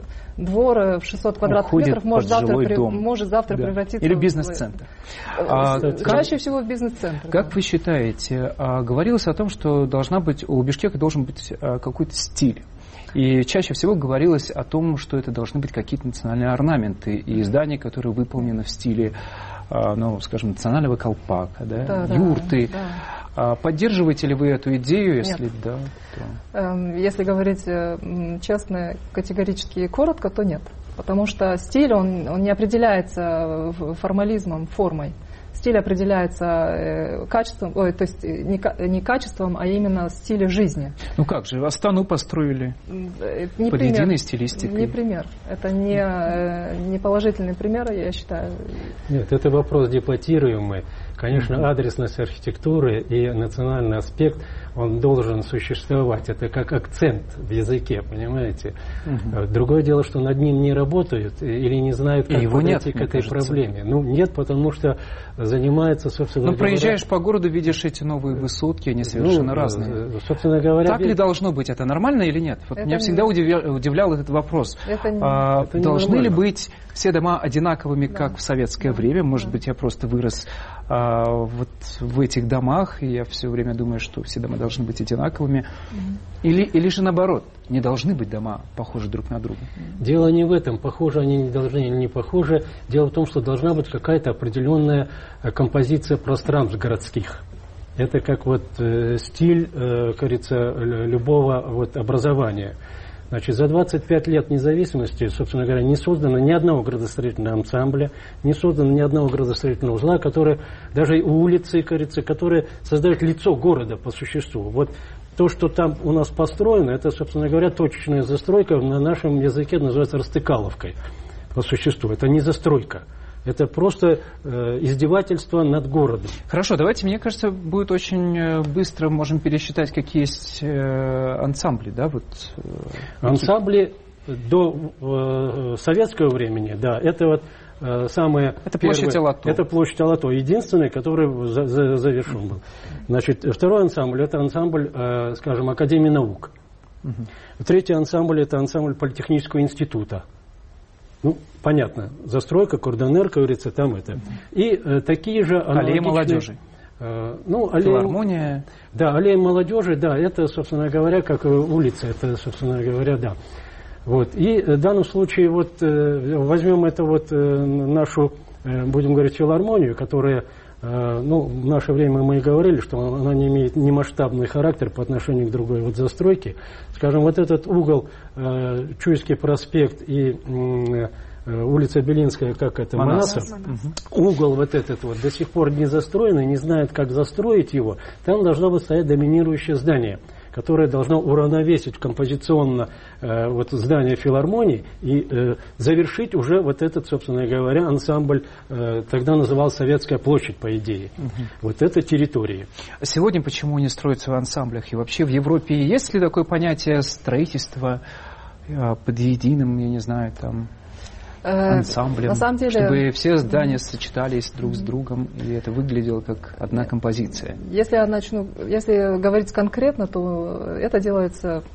двор в шестьсот квадратных уходит метров может завтра, при, дом. может завтра да. превратиться или в бизнес-центр. А, чаще как, всего в бизнес-центр. Как да. вы считаете, говорилось о том, что должна быть, у Бишкека должен быть какой-то стиль. И чаще всего говорилось о том, что это должны быть какие-то национальные орнаменты и здания, которые выполнены в стиле, ну, скажем, национального колпака, да, да, юрты. Да. Поддерживаете ли вы эту идею? Если нет. да, то... Если говорить честно, категорически и коротко, то нет. Потому что стиль, он, он не определяется формализмом, формой. Стиль определяется качеством, ой, то есть не, не качеством, а именно стилем жизни. Ну как же, Астану построили не под пример, единой стилистикой. Не пример. Это не, не положительный пример, я считаю. Нет, это вопрос дебатируемый. Конечно, mm-hmm. адресность архитектуры и национальный аспект, он должен существовать. Это как акцент в языке, понимаете? Mm-hmm. Другое дело, что над ним не работают или не знают, как подойти к этой проблеме. Ну, нет, потому что занимается, собственно говоря... Ну, проезжаешь по городу, видишь эти новые высотки, они совершенно ну, разные. Собственно говоря... Так ли должно быть? Это нормально или нет? Вот меня всегда удивлял, удивлял этот вопрос. Это не, а, это должны не ли быть все дома одинаковыми, да. как в советское да. время? Может да. быть, я просто вырос а, вот в этих домах, и я все время думаю, что все дома должны быть одинаковыми. Mm-hmm. Или, или же наоборот, не должны быть дома похожи друг на друга? Дело не в этом, похожи они не должны или не похожи. Дело в том, что должна быть какая-то определенная композиция пространств городских. Это как вот э, стиль, э, кажется, любого вот образования. Значит, за двадцать пять лет независимости, собственно говоря, не создано ни одного градостроительного ансамбля, не создано ни одного градостроительного узла, который, даже и улицы, кажется, которые создают лицо города по существу. Вот то, что там у нас построено, это, собственно говоря, точечная застройка, на нашем языке называется растыкаловкой по существу. Это не застройка. Это просто э, издевательство над городом. Хорошо, давайте, мне кажется, будет очень быстро, можем пересчитать, какие есть э, ансамбли, да? Вот, э, ансамбли до э, советского времени, да, это вот э, самое это первое, площадь Алато. Это площадь Алато, единственный, который за, за, завершен был. Значит, второй ансамбль, это ансамбль, э, скажем, Академии наук. Угу. Третий ансамбль, это ансамбль Политехнического института. Ну, понятно, застройка, Кордонер, как говорится, там это. И э, такие же аллея молодежи. Э, ну, аллея, филармония. Да, аллея молодежи, да, это, собственно говоря, как улица, это, собственно говоря, да. Вот. И в данном случае, вот, э, возьмем это вот э, нашу, э, будем говорить, филармонию, которая, э, ну, в наше время мы и говорили, что она не имеет ни масштабный характер по отношению к другой вот застройке. Скажем, вот этот угол, э, Чуйский проспект и э, улица Белинская, как это, Манасов, угу. угол вот этот вот до сих пор не застроенный, не знают, как застроить его. Там должно быть стоять доминирующее здание, которое должно уравновесить композиционно э, вот здание филармонии и э, завершить уже вот этот, собственно говоря, ансамбль, э, тогда назывался Советская площадь, по идее. Угу. Вот это территории. Сегодня почему не строятся в ансамблях? И вообще в Европе есть ли такое понятие строительства э, под единым, я не знаю, там... ансамблем, на самом деле, чтобы все здания сочетались друг с другом, и это выглядело как одна композиция. Если я начну, если говорить конкретно, то это делается,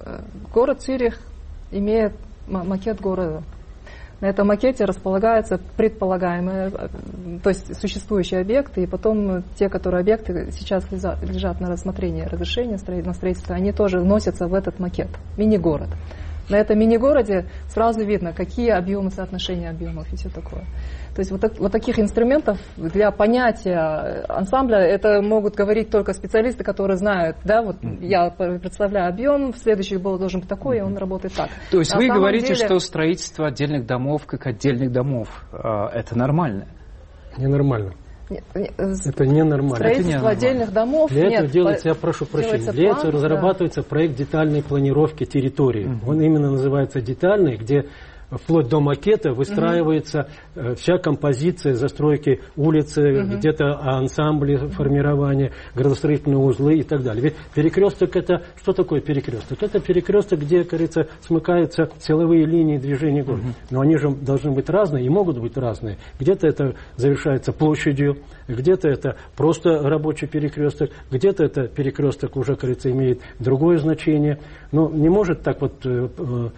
город Цюрих имеет макет города. На этом макете располагаются предполагаемые, то есть существующие объекты, и потом те, которые объекты сейчас лежат, лежат на рассмотрении разрешения на строительство, они тоже вносятся в этот макет, мини-город. На этом мини-городе сразу видно, какие объемы, соотношения объемов и все такое. То есть вот, так, вот таких инструментов для понятия ансамбля, это могут говорить только специалисты, которые знают, да, вот mm-hmm. я представляю объем, следующий был должен быть такой, и он работает так. То есть На вы говорите, деле... что строительство отдельных домов, как отдельных домов, это нормально? Ненормально. Нет, нет, это ненормально. Строительство это не отдельных домов. Для нет, этого делается, я прошу прощения, для этого разрабатывается да. проект детальной планировки территории. Uh-huh. Он именно называется детальный, где вплоть до макета выстраивается uh-huh. вся композиция застройки улицы, uh-huh. где-то ансамбли формирования, градостроительные узлы и так далее. Ведь перекресток это, что такое перекресток? Это перекресток, где, кажется, смыкаются силовые линии движения города. Uh-huh. Но они же должны быть разные и могут быть разные. Где-то это завершается площадью, где-то это просто рабочий перекресток, где-то это перекресток уже, кажется, имеет другое значение. Но не может так вот... Э,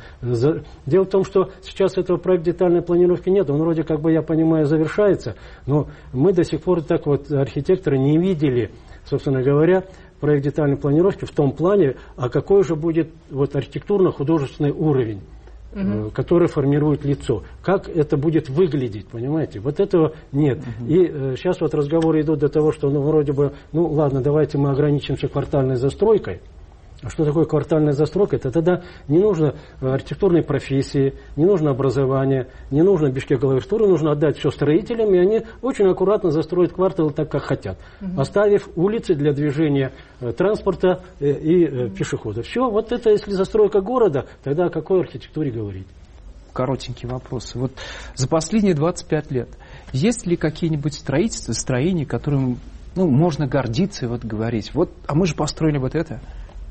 э, дело в том, что сейчас этого проекта детальной планировки нет, он вроде как бы, я понимаю, завершается, но мы до сих пор так вот, архитекторы, не видели, собственно говоря, проект детальной планировки в том плане, а какой же будет вот архитектурно-художественный уровень, Uh-huh. который формирует лицо. Как это будет выглядеть, понимаете? Вот этого нет. Uh-huh. И э, сейчас вот разговоры идут до того, что ну вроде бы, ну ладно, давайте мы ограничимся квартальной застройкой. А что такое квартальная застройка? Это тогда не нужно архитектурной профессии, не нужно образование, не нужно Бишкек-Главертуры, нужно отдать все строителям, и они очень аккуратно застроят кварталы так, как хотят, угу. оставив улицы для движения э, транспорта э, и э, пешеходов. Все, вот это если застройка города, тогда о какой архитектуре говорить? Коротенький вопрос. Вот за последние двадцать пять лет есть ли какие-нибудь строительства, строения, которым ну, можно гордиться и вот говорить, вот, а мы же построили вот это?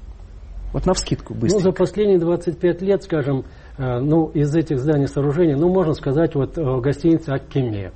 Вот навскидку быстро. Ну, за последние двадцать пять лет, скажем, э, ну, из этих зданий, сооружений, ну, можно сказать, вот э, гостиница Аккеме.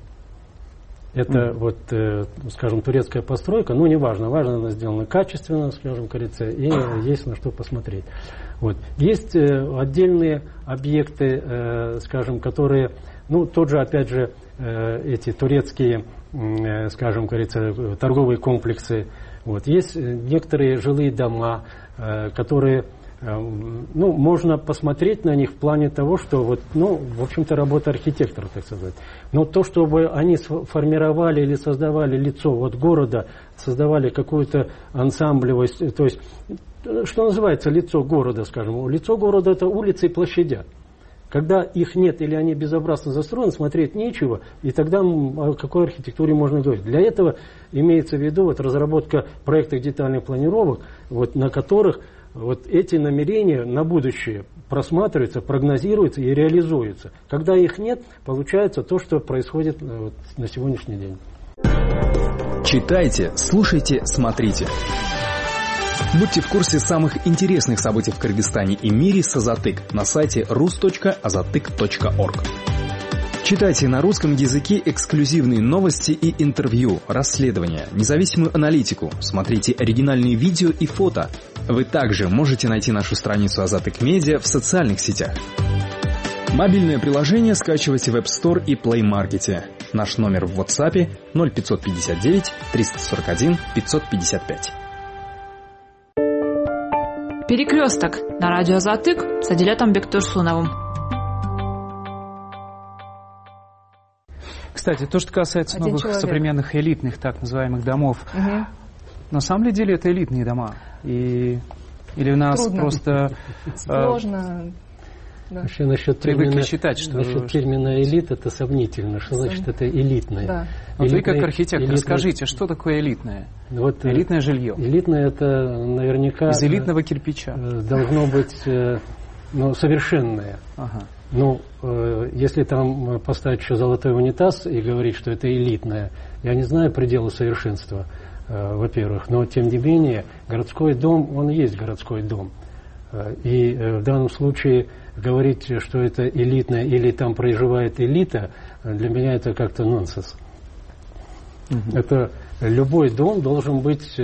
Это mm. вот, э, скажем, турецкая постройка, ну, неважно, важно, она сделана качественно, скажем, кажется, и есть на что посмотреть. Вот. Есть э, отдельные объекты, э, скажем, которые, ну, тот же, опять же, э, эти турецкие, э, скажем, кажется, торговые комплексы. Вот. Есть некоторые жилые дома, которые, ну, можно посмотреть на них в плане того, что вот, ну, в общем-то, работа архитектора, так сказать. Но то, чтобы они сформировали или создавали лицо вот города, создавали какую-то ансамблевость, то есть, что называется лицо города, скажем. Лицо города – это улицы и площадя. Когда их нет или они безобразно застроены, смотреть нечего, и тогда о какой архитектуре можно говорить. Для этого имеется в виду вот разработка проектов детальных планировок, вот, на которых вот эти намерения на будущее просматриваются, прогнозируются и реализуются. Когда их нет, получается то, что происходит вот, на сегодняшний день. Читайте, слушайте, смотрите. Будьте в курсе самых интересных событий в Кыргызстане и мире с Азатык на сайте рус точка азатык точка орг. Читайте на русском языке эксклюзивные новости и интервью, расследования, независимую аналитику, смотрите оригинальные видео и фото. Вы также можете найти нашу страницу Азатык Медиа в социальных сетях. Мобильное приложение скачивайте в App Store и Play Market. Наш номер в WhatsApp ноль пятьсот пятьдесят девять триста сорок один пятьсот пятьдесят пять. Перекресток на радио Азатык с Адилетом Бектурсуновым. Кстати, то, что касается Один новых человек. современных элитных так называемых домов, угу. на самом ли деле это элитные дома? И... Или у нас Трудно. просто... Сложно. Да. Вообще насчет Привыкли термина, считать, что... насчет термина элита это сомнительно. Что значит это элитное? Да. Вот элитное, вы как архитектор, элитное... скажите, что такое элитное? Вот, элитное жилье. Элитное это наверняка... Из элитного кирпича. Должно быть ну, совершенное. Ага. Ну, если там поставить еще золотой унитаз и говорить, что это элитное, я не знаю предела совершенства, во-первых, но тем не менее городской дом, он есть городской дом. И в данном случае говорить, что это элитное или там проживает элита, для меня это как-то нонсенс. Угу. Это любой дом должен быть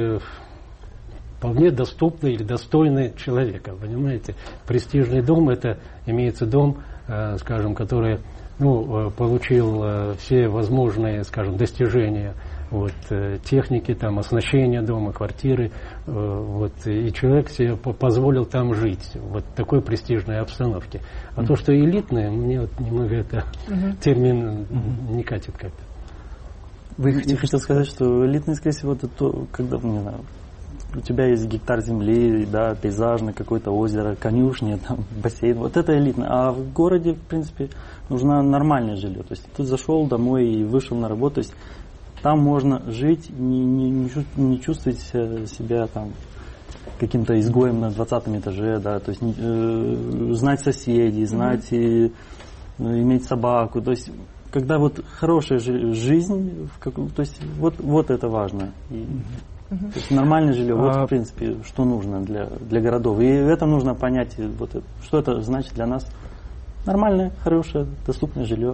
вполне доступный или достойный человека, понимаете? Престижный дом, это имеется дом, скажем, который ну, получил все возможные, скажем, достижения вот, техники, там, оснащения дома, квартиры, вот, и человек себе позволил там жить в вот такой престижной обстановке. А mm-hmm. то, что элитное, мне вот немного это mm-hmm. термин mm-hmm. не катит как-то. Вы хотите... Я хотел сказать, что элитное, скорее всего, это то, когда, не знаю, у тебя есть гектар земли, да, пейзажный какое-то озеро, конюшня, там, бассейн, вот это элитно. А в городе, в принципе, нужно нормальное жилье. То есть ты зашел домой и вышел на работу, то есть там можно жить, не, не, не чувствовать себя там каким-то изгоем на двадцатом этаже, да, то есть э, знать соседей, знать, mm-hmm. и, ну, иметь собаку, то есть когда вот хорошая жизнь, в как, то есть вот, вот это важно. И, mm-hmm. то есть нормальное жилье, вот в принципе, что нужно для, для городов. И это нужно понять, вот, что это значит для нас. Нормальное, хорошее, доступное жилье.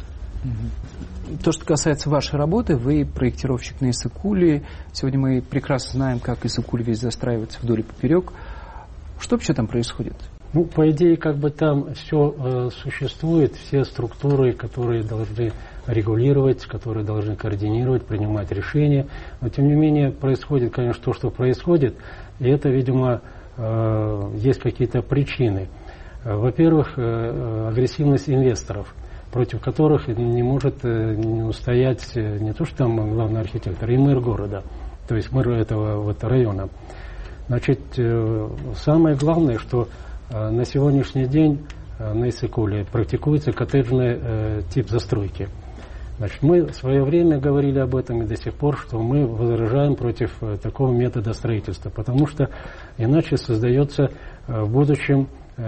То, что касается вашей работы, вы проектировщик на Иссык-Куле. Сегодня мы прекрасно знаем, как Иссык-Куле весь застраивается вдоль и поперек. Что вообще там происходит? Ну, по идее, как бы там все э, существует, все структуры, которые должны регулировать, которые должны координировать, принимать решения. Но, тем не менее, происходит, конечно, то, что происходит. И это, видимо, э, есть какие-то причины. Во-первых, э, агрессивность инвесторов, против которых не может не устоять не то, что там главный архитектор, и мэр города, то есть мэр этого вот района. Значит, самое главное, что на сегодняшний день на Иссык-Куле практикуется коттеджный тип застройки. Значит, мы в свое время говорили об этом и до сих пор, что мы возражаем против такого метода строительства, потому что иначе создается в будущем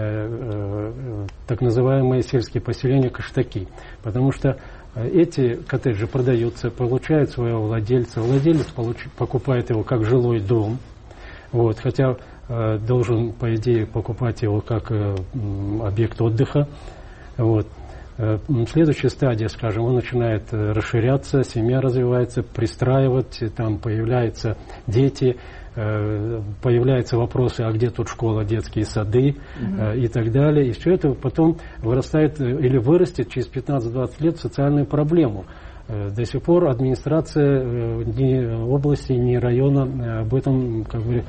так называемые сельские поселения каштаки, потому что эти коттеджи продаются, получают своего владельца, владелец получ, покупает его как жилой дом, вот, хотя э, должен, по идее, покупать его как э, объект отдыха. Вот. Э, следующая стадия, скажем, он начинает э, расширяться, семья развивается, пристраивать, там появляются дети, появляются вопросы, а где тут школа, детские сады mm-hmm. и так далее. И все это потом вырастает или вырастет через пятнадцать-двадцать лет в социальную проблему. До сих пор администрация ни области, ни района об этом как бы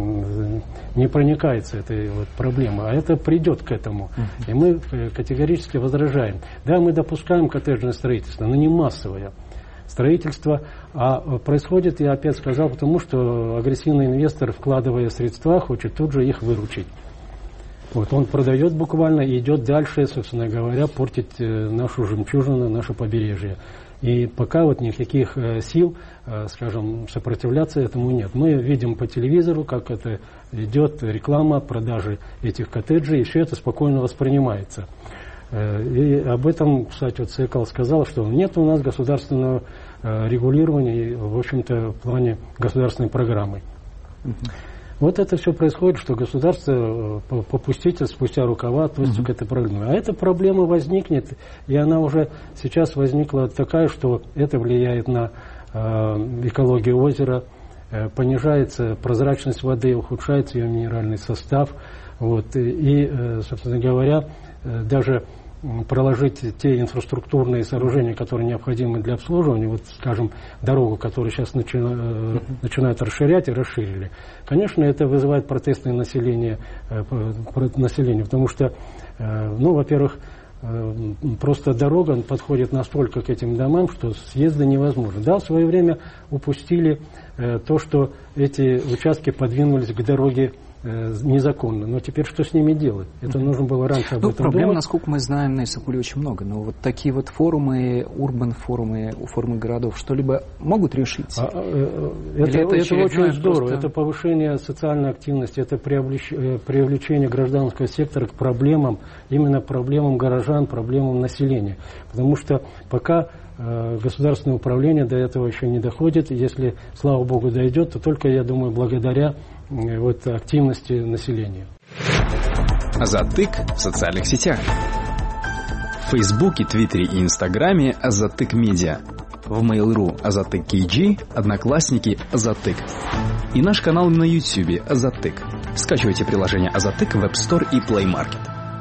не проникается, этой вот проблемой. А это придет к этому. Mm-hmm. И мы категорически возражаем. Да, мы допускаем коттеджное строительство, но не массовое строительство, а происходит, я опять сказал, потому что агрессивный инвестор, вкладывая средства, хочет тут же их выручить. Вот, он продает буквально и идет дальше, собственно говоря, портить нашу жемчужину, наше побережье. И пока вот никаких сил, скажем, сопротивляться этому нет. Мы видим по телевизору, как это идет реклама продажи этих коттеджей, и все это спокойно воспринимается. И об этом, кстати, вот Цекал сказал, что нет у нас государственного регулирования, в общем-то, в плане государственной программы. Uh-huh. Вот это все происходит, что государство попустительно, спустя рукава относится uh-huh. к этой проблеме. А эта проблема возникнет, и она уже сейчас возникла такая, что это влияет на э, экологию озера, э, понижается прозрачность воды, ухудшается ее минеральный состав. Вот, и, э, собственно говоря, э, даже проложить те инфраструктурные сооружения, которые необходимы для обслуживания, вот, скажем, дорогу, которую сейчас начи... uh-huh. начинают расширять и расширили. Конечно, это вызывает протестное население, население потому что, ну, во-первых, просто дорога подходит настолько к этим домам, что съезда невозможно. Да, в свое время упустили то, что эти участки подвинулись к дороге э, незаконно. Но теперь что с ними делать? Это mm-hmm. нужно было раньше об ну, этом проблем, думать. насколько мы знаем, на Иссыкуле очень много. Но вот такие вот форумы, урбан-форумы, форумы городов, что-либо могут решить? А, э, это, это, это очень здорово. Просто... Это повышение социальной активности, это привлеч... привлечение гражданского сектора к проблемам, именно проблемам горожан, проблемам населения. Потому что пока э, государственное управление до этого еще не доходит, если, слава богу, дойдет, то только, я думаю, благодаря э, вот, активности населения. Азатык в социальных сетях. В Фейсбуке, Твиттере и Инстаграме Азатык Медиа. В Mail.ru Азатык кей джи, Одноклассники Азатык. И наш канал на Ютьюбе Азатык. Скачивайте приложение Азатык в App Store и Play Market.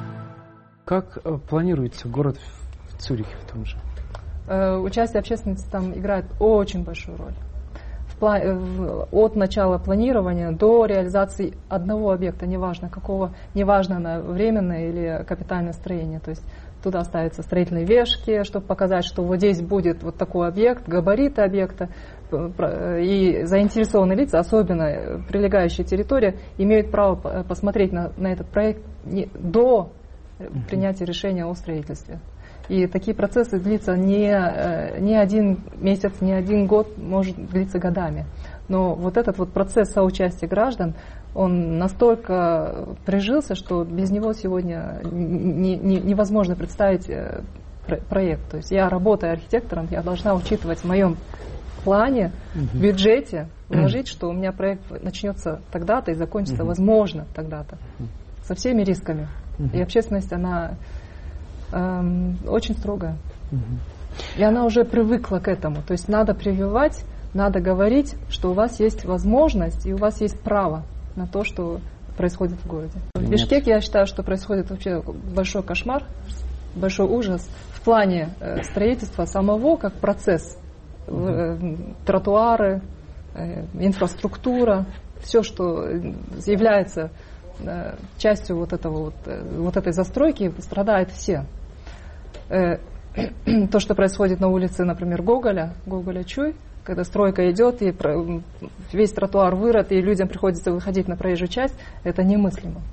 Как э, планируется город в Цюрихе в том же? Э, участие общественности там играет очень большую роль. В пла- в, от начала планирования до реализации одного объекта, неважно какого, неважно на временное или капитальное строение. То есть туда ставятся строительные вешки, чтобы показать, что вот здесь будет вот такой объект, габариты объекта. И заинтересованные лица, особенно прилегающие территории, имеют право посмотреть на, на этот проект не, до принятия решения о строительстве. И такие процессы длятся не, не один месяц, не один год, может длиться годами. Но вот этот вот процесс соучастия граждан, он настолько прижился, что без него сегодня не, не, невозможно представить проект. То есть я, работая архитектором, я должна учитывать в моем плане, в бюджете, вложить, что у меня проект начнется тогда-то и закончится, возможно, тогда-то. Со всеми рисками. И общественность, она эм, очень строгая. И она уже привыкла к этому. То есть надо прививать, надо говорить, что у вас есть возможность и у вас есть право на то, что происходит в городе. В Бишкеке, я считаю, что происходит вообще большой кошмар, большой ужас в плане э, строительства самого как процесс. Э, тротуары, э, инфраструктура, все, что является э, частью вот, этого, вот, э, вот этой застройки, страдают все. Э, то, что происходит на улице, например, Гоголя, Гоголя-Чуй, когда стройка идет, и весь тротуар вырыт, и людям приходится выходить на проезжую часть, это немыслимо.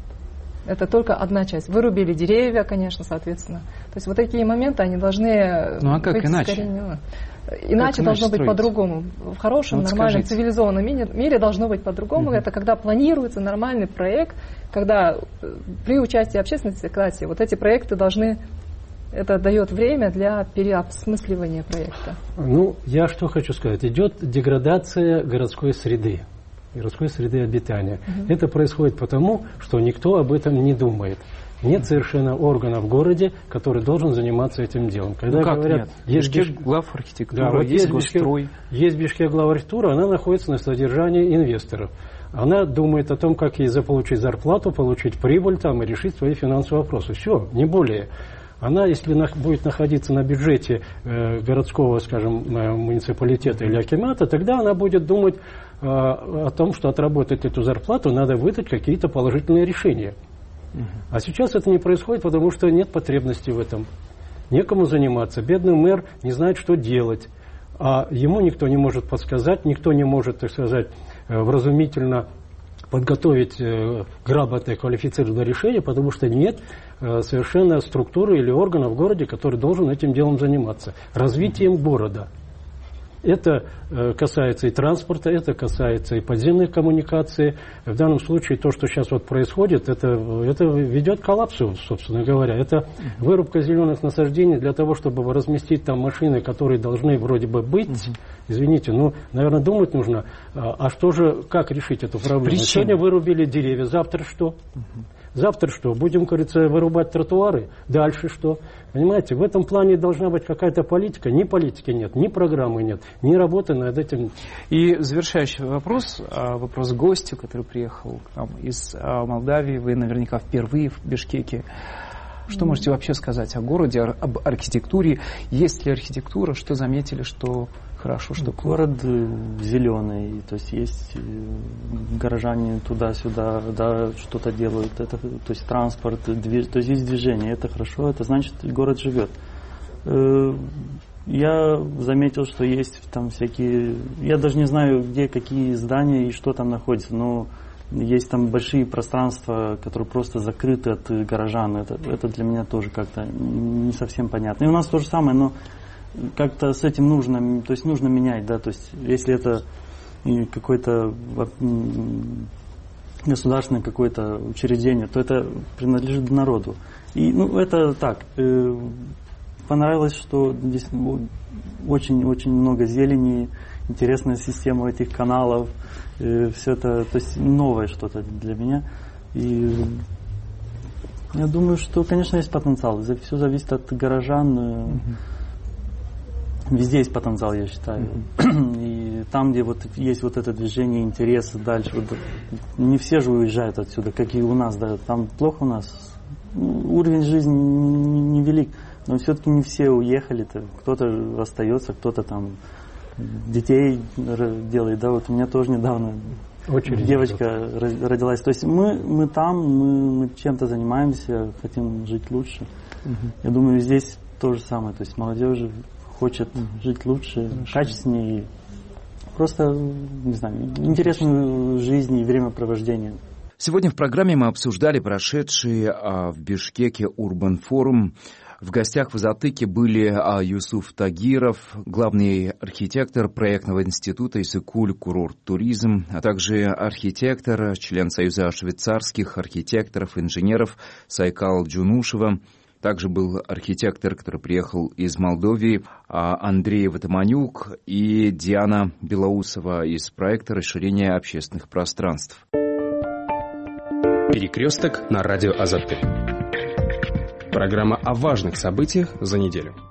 Это только одна часть. Вырубили деревья, конечно, соответственно. То есть вот такие моменты, они должны ну, а как быть иначе? искоренены. Иначе должно быть по-другому. В хорошем, вот нормальном, скажите. Цивилизованном мире, мире должно быть по-другому. Угу. Это когда планируется нормальный проект, когда при участии общественности, кстати, вот эти проекты должны... Это дает время для переосмысливания проекта. Ну, я что хочу сказать. Идет деградация городской среды, городской среды обитания. Угу. Это происходит потому, что никто об этом не думает. Нет совершенно органа в городе, который должен заниматься этим делом. Когда ну как говорят, нет? Есть Бишкек Биш... глав архитектуры, да, вот есть, есть госстрой. Есть Бишкек глав архитектуры, она находится на содержании инвесторов. Она думает о том, как ей заполучить зарплату, получить прибыль там, и решить свои финансовые вопросы. Все, не более. Она, если на, будет находиться на бюджете э, городского, скажем, э, муниципалитета или акимата, тогда она будет думать э, о том, что отработать эту зарплату надо выдать какие-то положительные решения. Uh-huh. А сейчас это не происходит, потому что нет потребности в этом. Некому заниматься. Бедный мэр не знает, что делать. А ему никто не может подсказать, никто не может, так сказать, вразумительно подготовить э, грамотное квалифицированное решение, потому что нет э, совершенно структуры или органа в городе, который должен этим делом заниматься. Развитием города. Это э, касается и транспорта, это касается и подземных коммуникаций. В данном случае то, что сейчас вот происходит, это, это ведет к коллапсу, собственно говоря. Это вырубка зеленых насаждений для того, чтобы разместить там машины, которые должны вроде бы быть. Uh-huh. Извините, ну, наверное, думать нужно, а, а что же, как решить эту проблему? Причина. Сегодня вырубили деревья, завтра что? Uh-huh. Завтра что? Будем, кажется, вырубать тротуары? Дальше что? Понимаете, в этом плане должна быть какая-то политика. Ни политики нет, ни программы нет, ни работы над этим. И завершающий вопрос, вопрос гостю, который приехал к нам из Молдавии. Вы наверняка впервые в Бишкеке. Что можете вообще сказать о городе, об архитектуре? Есть ли архитектура? Что заметили, что хорошо, что город зеленый, то есть есть горожане туда-сюда, да, что-то делают, это, то есть транспорт, движ, то есть есть движение, это хорошо, это значит город живет. Я заметил, что есть там всякие, я даже не знаю, где какие здания и что там находится, но есть там большие пространства, которые просто закрыты от горожан. Это, это для меня тоже как-то не совсем понятно. И у нас то же самое, но как-то с этим нужно, то есть нужно менять, да, то есть если это какое-то государственное какое-то учреждение, то это принадлежит народу. И, ну, это так, э, понравилось, что здесь очень-очень много зелени, интересная система этих каналов, э, все это, то есть новое что-то для меня. И я думаю, что, конечно, есть потенциал. Все зависит от горожан. Mm-hmm. Везде есть потенциал, я считаю. Mm-hmm. И там, где вот есть вот это движение, интерес дальше, вот, не все же уезжают отсюда, как и у нас, да, там плохо у нас. Уровень жизни невелик, но все-таки не все уехали-то. Кто-то остается, кто-то там детей делает, да, вот у меня тоже недавно Очередь девочка идет. родилась. То есть мы, мы там, мы, мы чем-то занимаемся, хотим жить лучше. Угу. Я думаю, здесь то же самое. То есть молодежь хочет угу. жить лучше, Хорошо. качественнее, просто, не знаю, интересную жизнь и времяпровождение. Сегодня в программе мы обсуждали прошедший а, в Бишкеке Урбан форум. В гостях в Азатыке были а, Юсуф Тагиров, главный архитектор проектного института Иссык-Куль курорт туризм, а также архитектор, член Союза швейцарских архитекторов, инженеров Сайкал Джунушева. Также был архитектор, который приехал из Молдовии, Андрей Ватаманюк и Диана Белоусова из проекта расширения общественных пространств. Перекресток на радио Азатык. Программа о важных событиях за неделю.